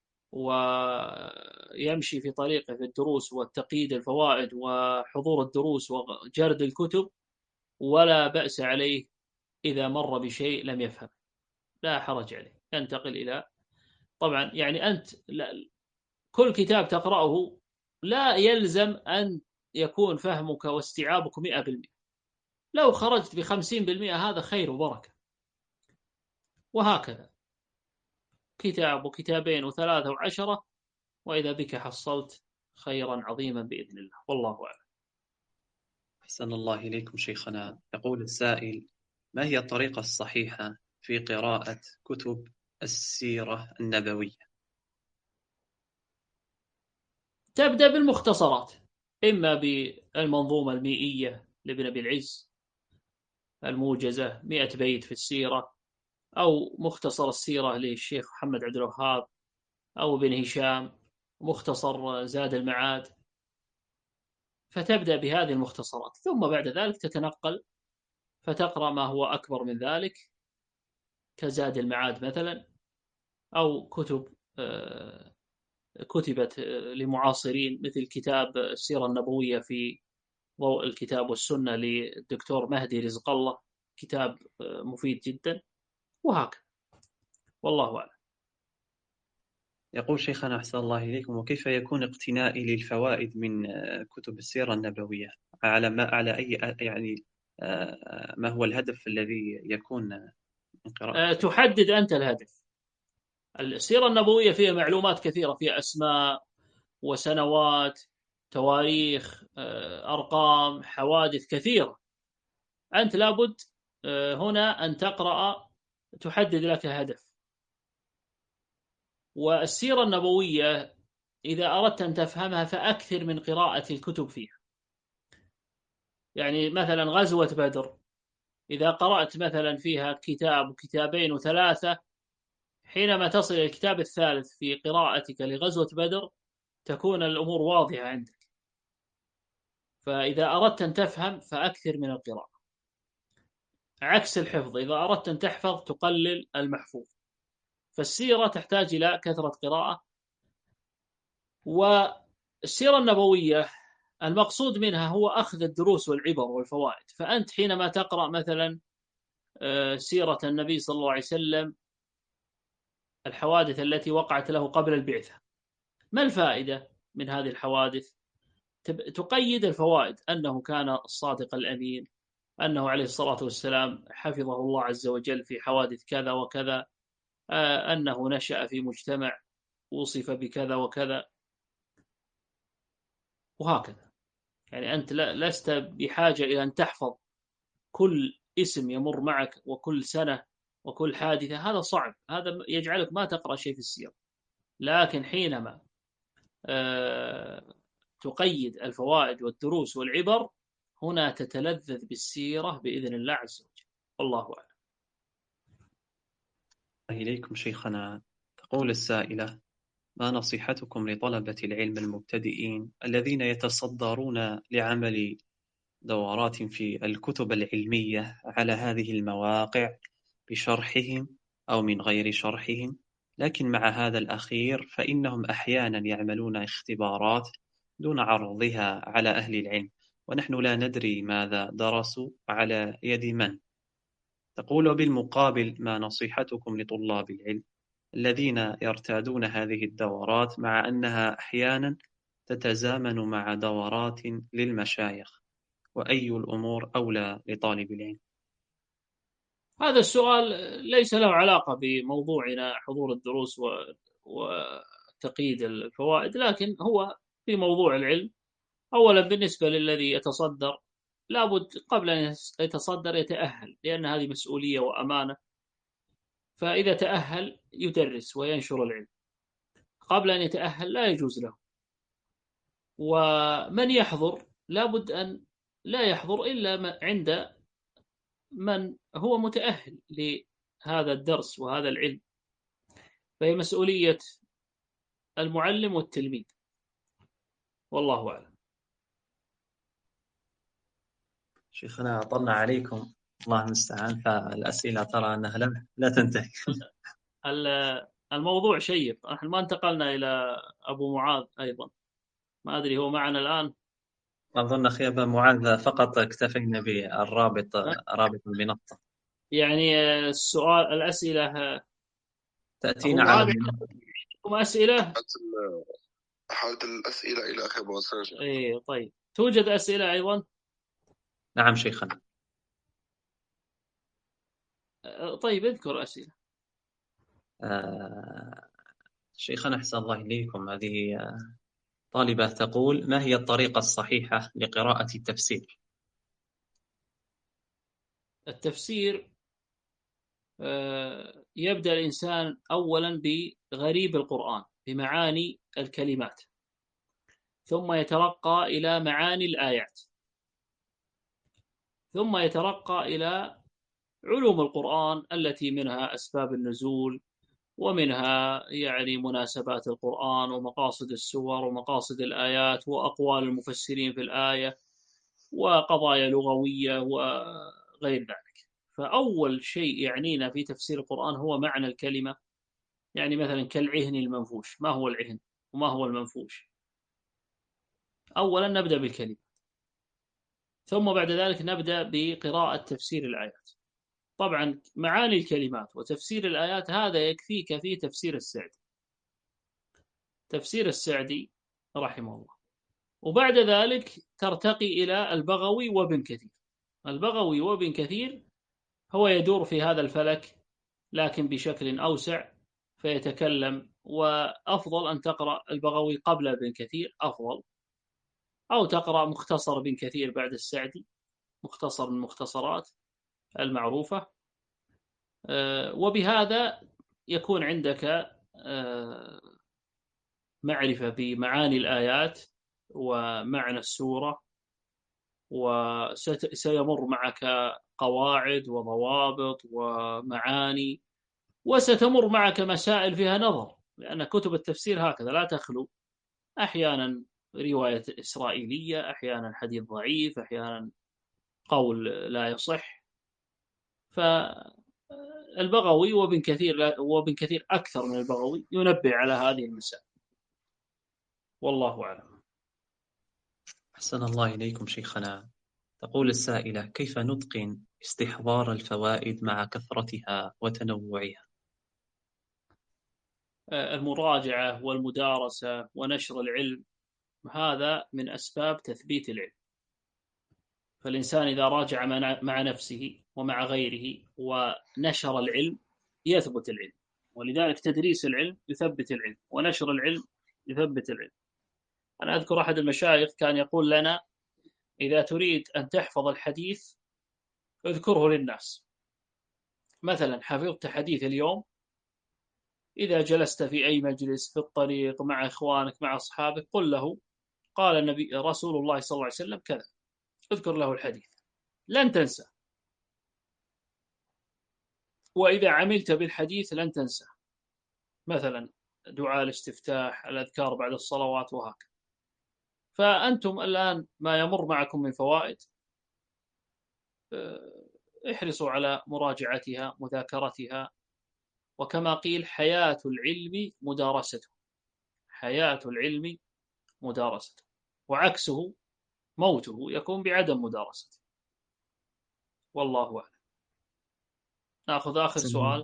ويمشي في طريقه في الدروس والتقييد الفوائد وحضور الدروس وجرد الكتب، ولا بأس عليه إذا مر بشيء لم يفهم، لا حرج عليه، ينتقل إلى، طبعا يعني أنت كل كتاب تقرأه لا يلزم أن يكون فهمك واستيعابك 100%، لو خرجت ب50% هذا خير وبركة، وهكذا كتاب وكتابين وثلاثة وعشرة، وإذا بك حصلت خيرا عظيما بإذن الله، والله أعلم. أحسن الله إليكم شيخنا. يقول السائل: ما هي الطريقة الصحيحة في قراءة كتب السيرة النبوية؟ تبدأ بالمختصرات، إما بالمنظومة المئية لابن أبي العز الموجزة 100 بيت في السيرة، أو مختصر السيرة للشيخ محمد عبد الوهاب، أو ابن هشام مختصر زاد المعاد، فتبدأ بهذه المختصرات، ثم بعد ذلك تتنقل فتقرأ ما هو أكبر من ذلك كزاد المعاد مثلا، أو كتب كتبت لمعاصرين مثل كتاب السيرة النبوية في ضوء الكتاب والسنة للدكتور مهدي رزق الله، كتاب مفيد جدا، وهكذا، والله أعلم. يقول شيخنا أحسن الله إليكم: وكيف يكون اقتنائي للفوائد من كتب السيرة النبوية؟ على أي يعني ما هو الهدف الذي يكون من قراءة؟ تحدد أنت الهدف. السيرة النبوية فيها معلومات كثيرة، فيها أسماء وسنوات، تواريخ، أرقام، حوادث كثيرة، أنت لابد هنا أن تقرأ، تحدد لك هدف. والسيرة النبوية إذا أردت أن تفهمها فأكثر من قراءة الكتب فيها. يعني مثلا غزوة بدر، إذا قرأت مثلا فيها كتاب وكتابين وثلاثة، حينما تصل إلى الكتاب الثالث في قراءتك لغزوة بدر تكون الأمور واضحة عندك. فإذا أردت أن تفهم فأكثر من القراءة، عكس الحفظ، إذا أردت أن تحفظ تقلل المحفوظ. فالسيرة تحتاج إلى كثرة قراءة. والسيرة النبوية المقصود منها هو أخذ الدروس والعبر والفوائد. فأنت حينما تقرأ مثلا سيرة النبي صلى الله عليه وسلم، الحوادث التي وقعت له قبل البعثة، ما الفائدة من هذه الحوادث؟ تقيد الفوائد، أنه كان الصادق الأمين، أنه عليه الصلاة والسلام حفظه الله عز وجل في حوادث كذا وكذا، أنه نشأ في مجتمع وصف بكذا وكذا، وهكذا. يعني أنت لست بحاجة إلى أن تحفظ كل اسم يمر معك وكل سنة وكل حادثة، هذا صعب، هذا يجعلك ما تقرأ شيء في السيرة. لكن حينما تقيد الفوائد والدروس والعبر، هنا تتلذذ بالسيرة بإذن الله عز وجل، والله أعلم. إليكم شيخنا. تقول السائلة: ما نصيحتكم لطلبة العلم المبتدئين الذين يتصدرون لعمل دورات في الكتب العلمية على هذه المواقع بشرحهم أو من غير شرحهم، لكن مع هذا الأخير فإنهم أحيانا يعملون اختبارات دون عرضها على أهل العلم، ونحن لا ندري ماذا درسوا على يد من؟ تقول: بالمقابل ما نصيحتكم لطلاب العلم الذين يرتادون هذه الدورات مع أنها أحيانا تتزامن مع دورات للمشايخ، وأي الأمور أولى لطالب العلم؟ هذا السؤال ليس له علاقة بموضوعنا حضور الدروس وتقييد الفوائد، لكن هو في موضوع العلم. أولا بالنسبة للذي يتصدر، لابد قبل أن يتصدر يتأهل، لأن هذه مسؤولية وأمانة. فإذا تأهل يدرس وينشر العلم، قبل أن يتأهل لا يجوز له. ومن يحضر لابد أن لا يحضر إلا عند من هو متأهل لهذا الدرس وهذا العلم، فهي مسؤولية المعلم والتلميذ، والله أعلم. شيخنا أطلنا عليكم، الله المستعان، فالأسئلة ترى أنها لا تنتهي. الموضوع شيق. نحن ما انتقلنا إلى أبو معاذ أيضا، ما أدري هو معنا الآن. أظن أخي أبا معاذ فقط اكتفينا بالرابط، رابط المنصة. يعني الأسئلة تأتينا أبو على معاذ المنصة. عندكم أسئلة؟ حالة الأسئلة إلى أخي أبو غسان. إيه طيب، توجد أسئلة أيضا؟ نعم شيخنا. طيب اذكر أسئلة. شيخنا أحسن الله إليكم، هذه طالبة تقول: ما هي الطريقة الصحيحة لقراءة التفسير؟ التفسير يبدأ الإنسان أولا بغريب القرآن، بمعاني الكلمات، ثم يترقى إلى معاني الآيات، ثم يترقى إلى علوم القرآن التي منها أسباب النزول، ومنها يعني مناسبات القرآن ومقاصد السور ومقاصد الآيات وأقوال المفسرين في الآية وقضايا لغوية وغير ذلك. فأول شيء يعنينا في تفسير القرآن هو معنى الكلمة. يعني مثلا كالعهن المنفوش، ما هو العهن وما هو المنفوش؟ أولا نبدأ بالكلمة، ثم بعد ذلك نبدأ بقراءة تفسير الآيات. طبعا معاني الكلمات وتفسير الآيات هذا يكفيك في تفسير السعدي، تفسير السعدي رحمه الله. وبعد ذلك ترتقي إلى البغوي وابن كثير. البغوي وابن كثير هو يدور في هذا الفلك لكن بشكل أوسع فيتكلم، وأفضل أن تقرأ البغوي قبل ابن كثير أفضل، أو تقرأ مختصر ابن كثير بعد السعدي، مختصر من المختصرات المعروفة. وبهذا يكون عندك معرفة بمعاني الآيات ومعنى السورة، وسيمر معك قواعد وضوابط ومعاني، وستمر معك مسائل فيها نظر، لأن كتب التفسير هكذا لا تخلو، أحيانا رواية إسرائيلية، أحيانا حديث ضعيف، أحيانا قول لا يصح. فالبغوي وابن كثير أكثر من البغوي ينبه على هذه المسائل، والله أعلم. أحسن الله إليكم شيخنا. تقول السائلة: كيف نتقن استحضار الفوائد مع كثرتها وتنوعها؟ المراجعة والمدارسة ونشر العلم، هذا من أسباب تثبيت العلم. فالإنسان إذا راجع مع نفسه ومع غيره ونشر العلم يثبت العلم. ولذلك تدريس العلم يثبت العلم، ونشر العلم يثبت العلم. أنا أذكر أحد المشايخ كان يقول لنا: إذا تريد أن تحفظ الحديث اذكره للناس. مثلا حفظت حديث اليوم، إذا جلست في أي مجلس في الطريق مع إخوانك مع أصحابك قل له: قال النبي رسول الله صلى الله عليه وسلم كذا، اذكر له الحديث لن تنسى. وإذا عملت بالحديث لن تنسى. مثلا دعاء الاستفتاح، الأذكار بعد الصلوات، وهكذا. فأنتم الآن ما يمر معكم من فوائد احرصوا على مراجعتها مذاكرتها. وكما قيل: حياة العلم مدارسته، حياة العلم مدارسته، وعكسه موته يكون بعدم مدارسته، والله أعلم. نأخذ آخر سؤال.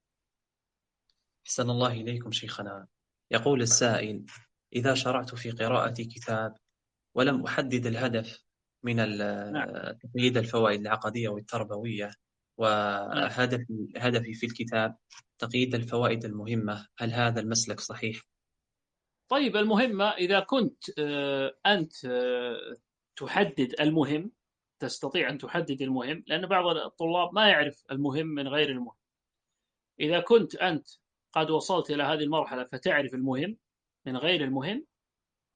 أحسن الله إليكم شيخنا. يقول السائل: إذا شرعت في قراءة كتاب ولم أحدد الهدف من تقييد الفوائد العقدية والتربوية، وهدفي في الكتاب تقييد الفوائد المهمة، هل هذا المسلك صحيح؟ طيب، المهمة إذا كنت أنت تحدد المهم، تستطيع أن تحدد المهم، لأن بعض الطلاب ما يعرف المهم من غير المهم. إذا كنت أنت قد وصلت إلى هذه المرحلة فتعرف المهم من غير المهم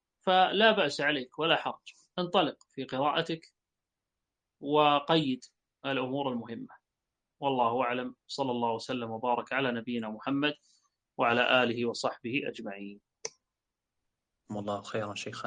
فلا بأس عليك ولا حرج، انطلق في قراءتك وقيد الأمور المهمة. والله أعلم، صلى الله وسلم وبارك على نبينا محمد وعلى آله وصحبه أجمعين. الله خيرا شيخنا.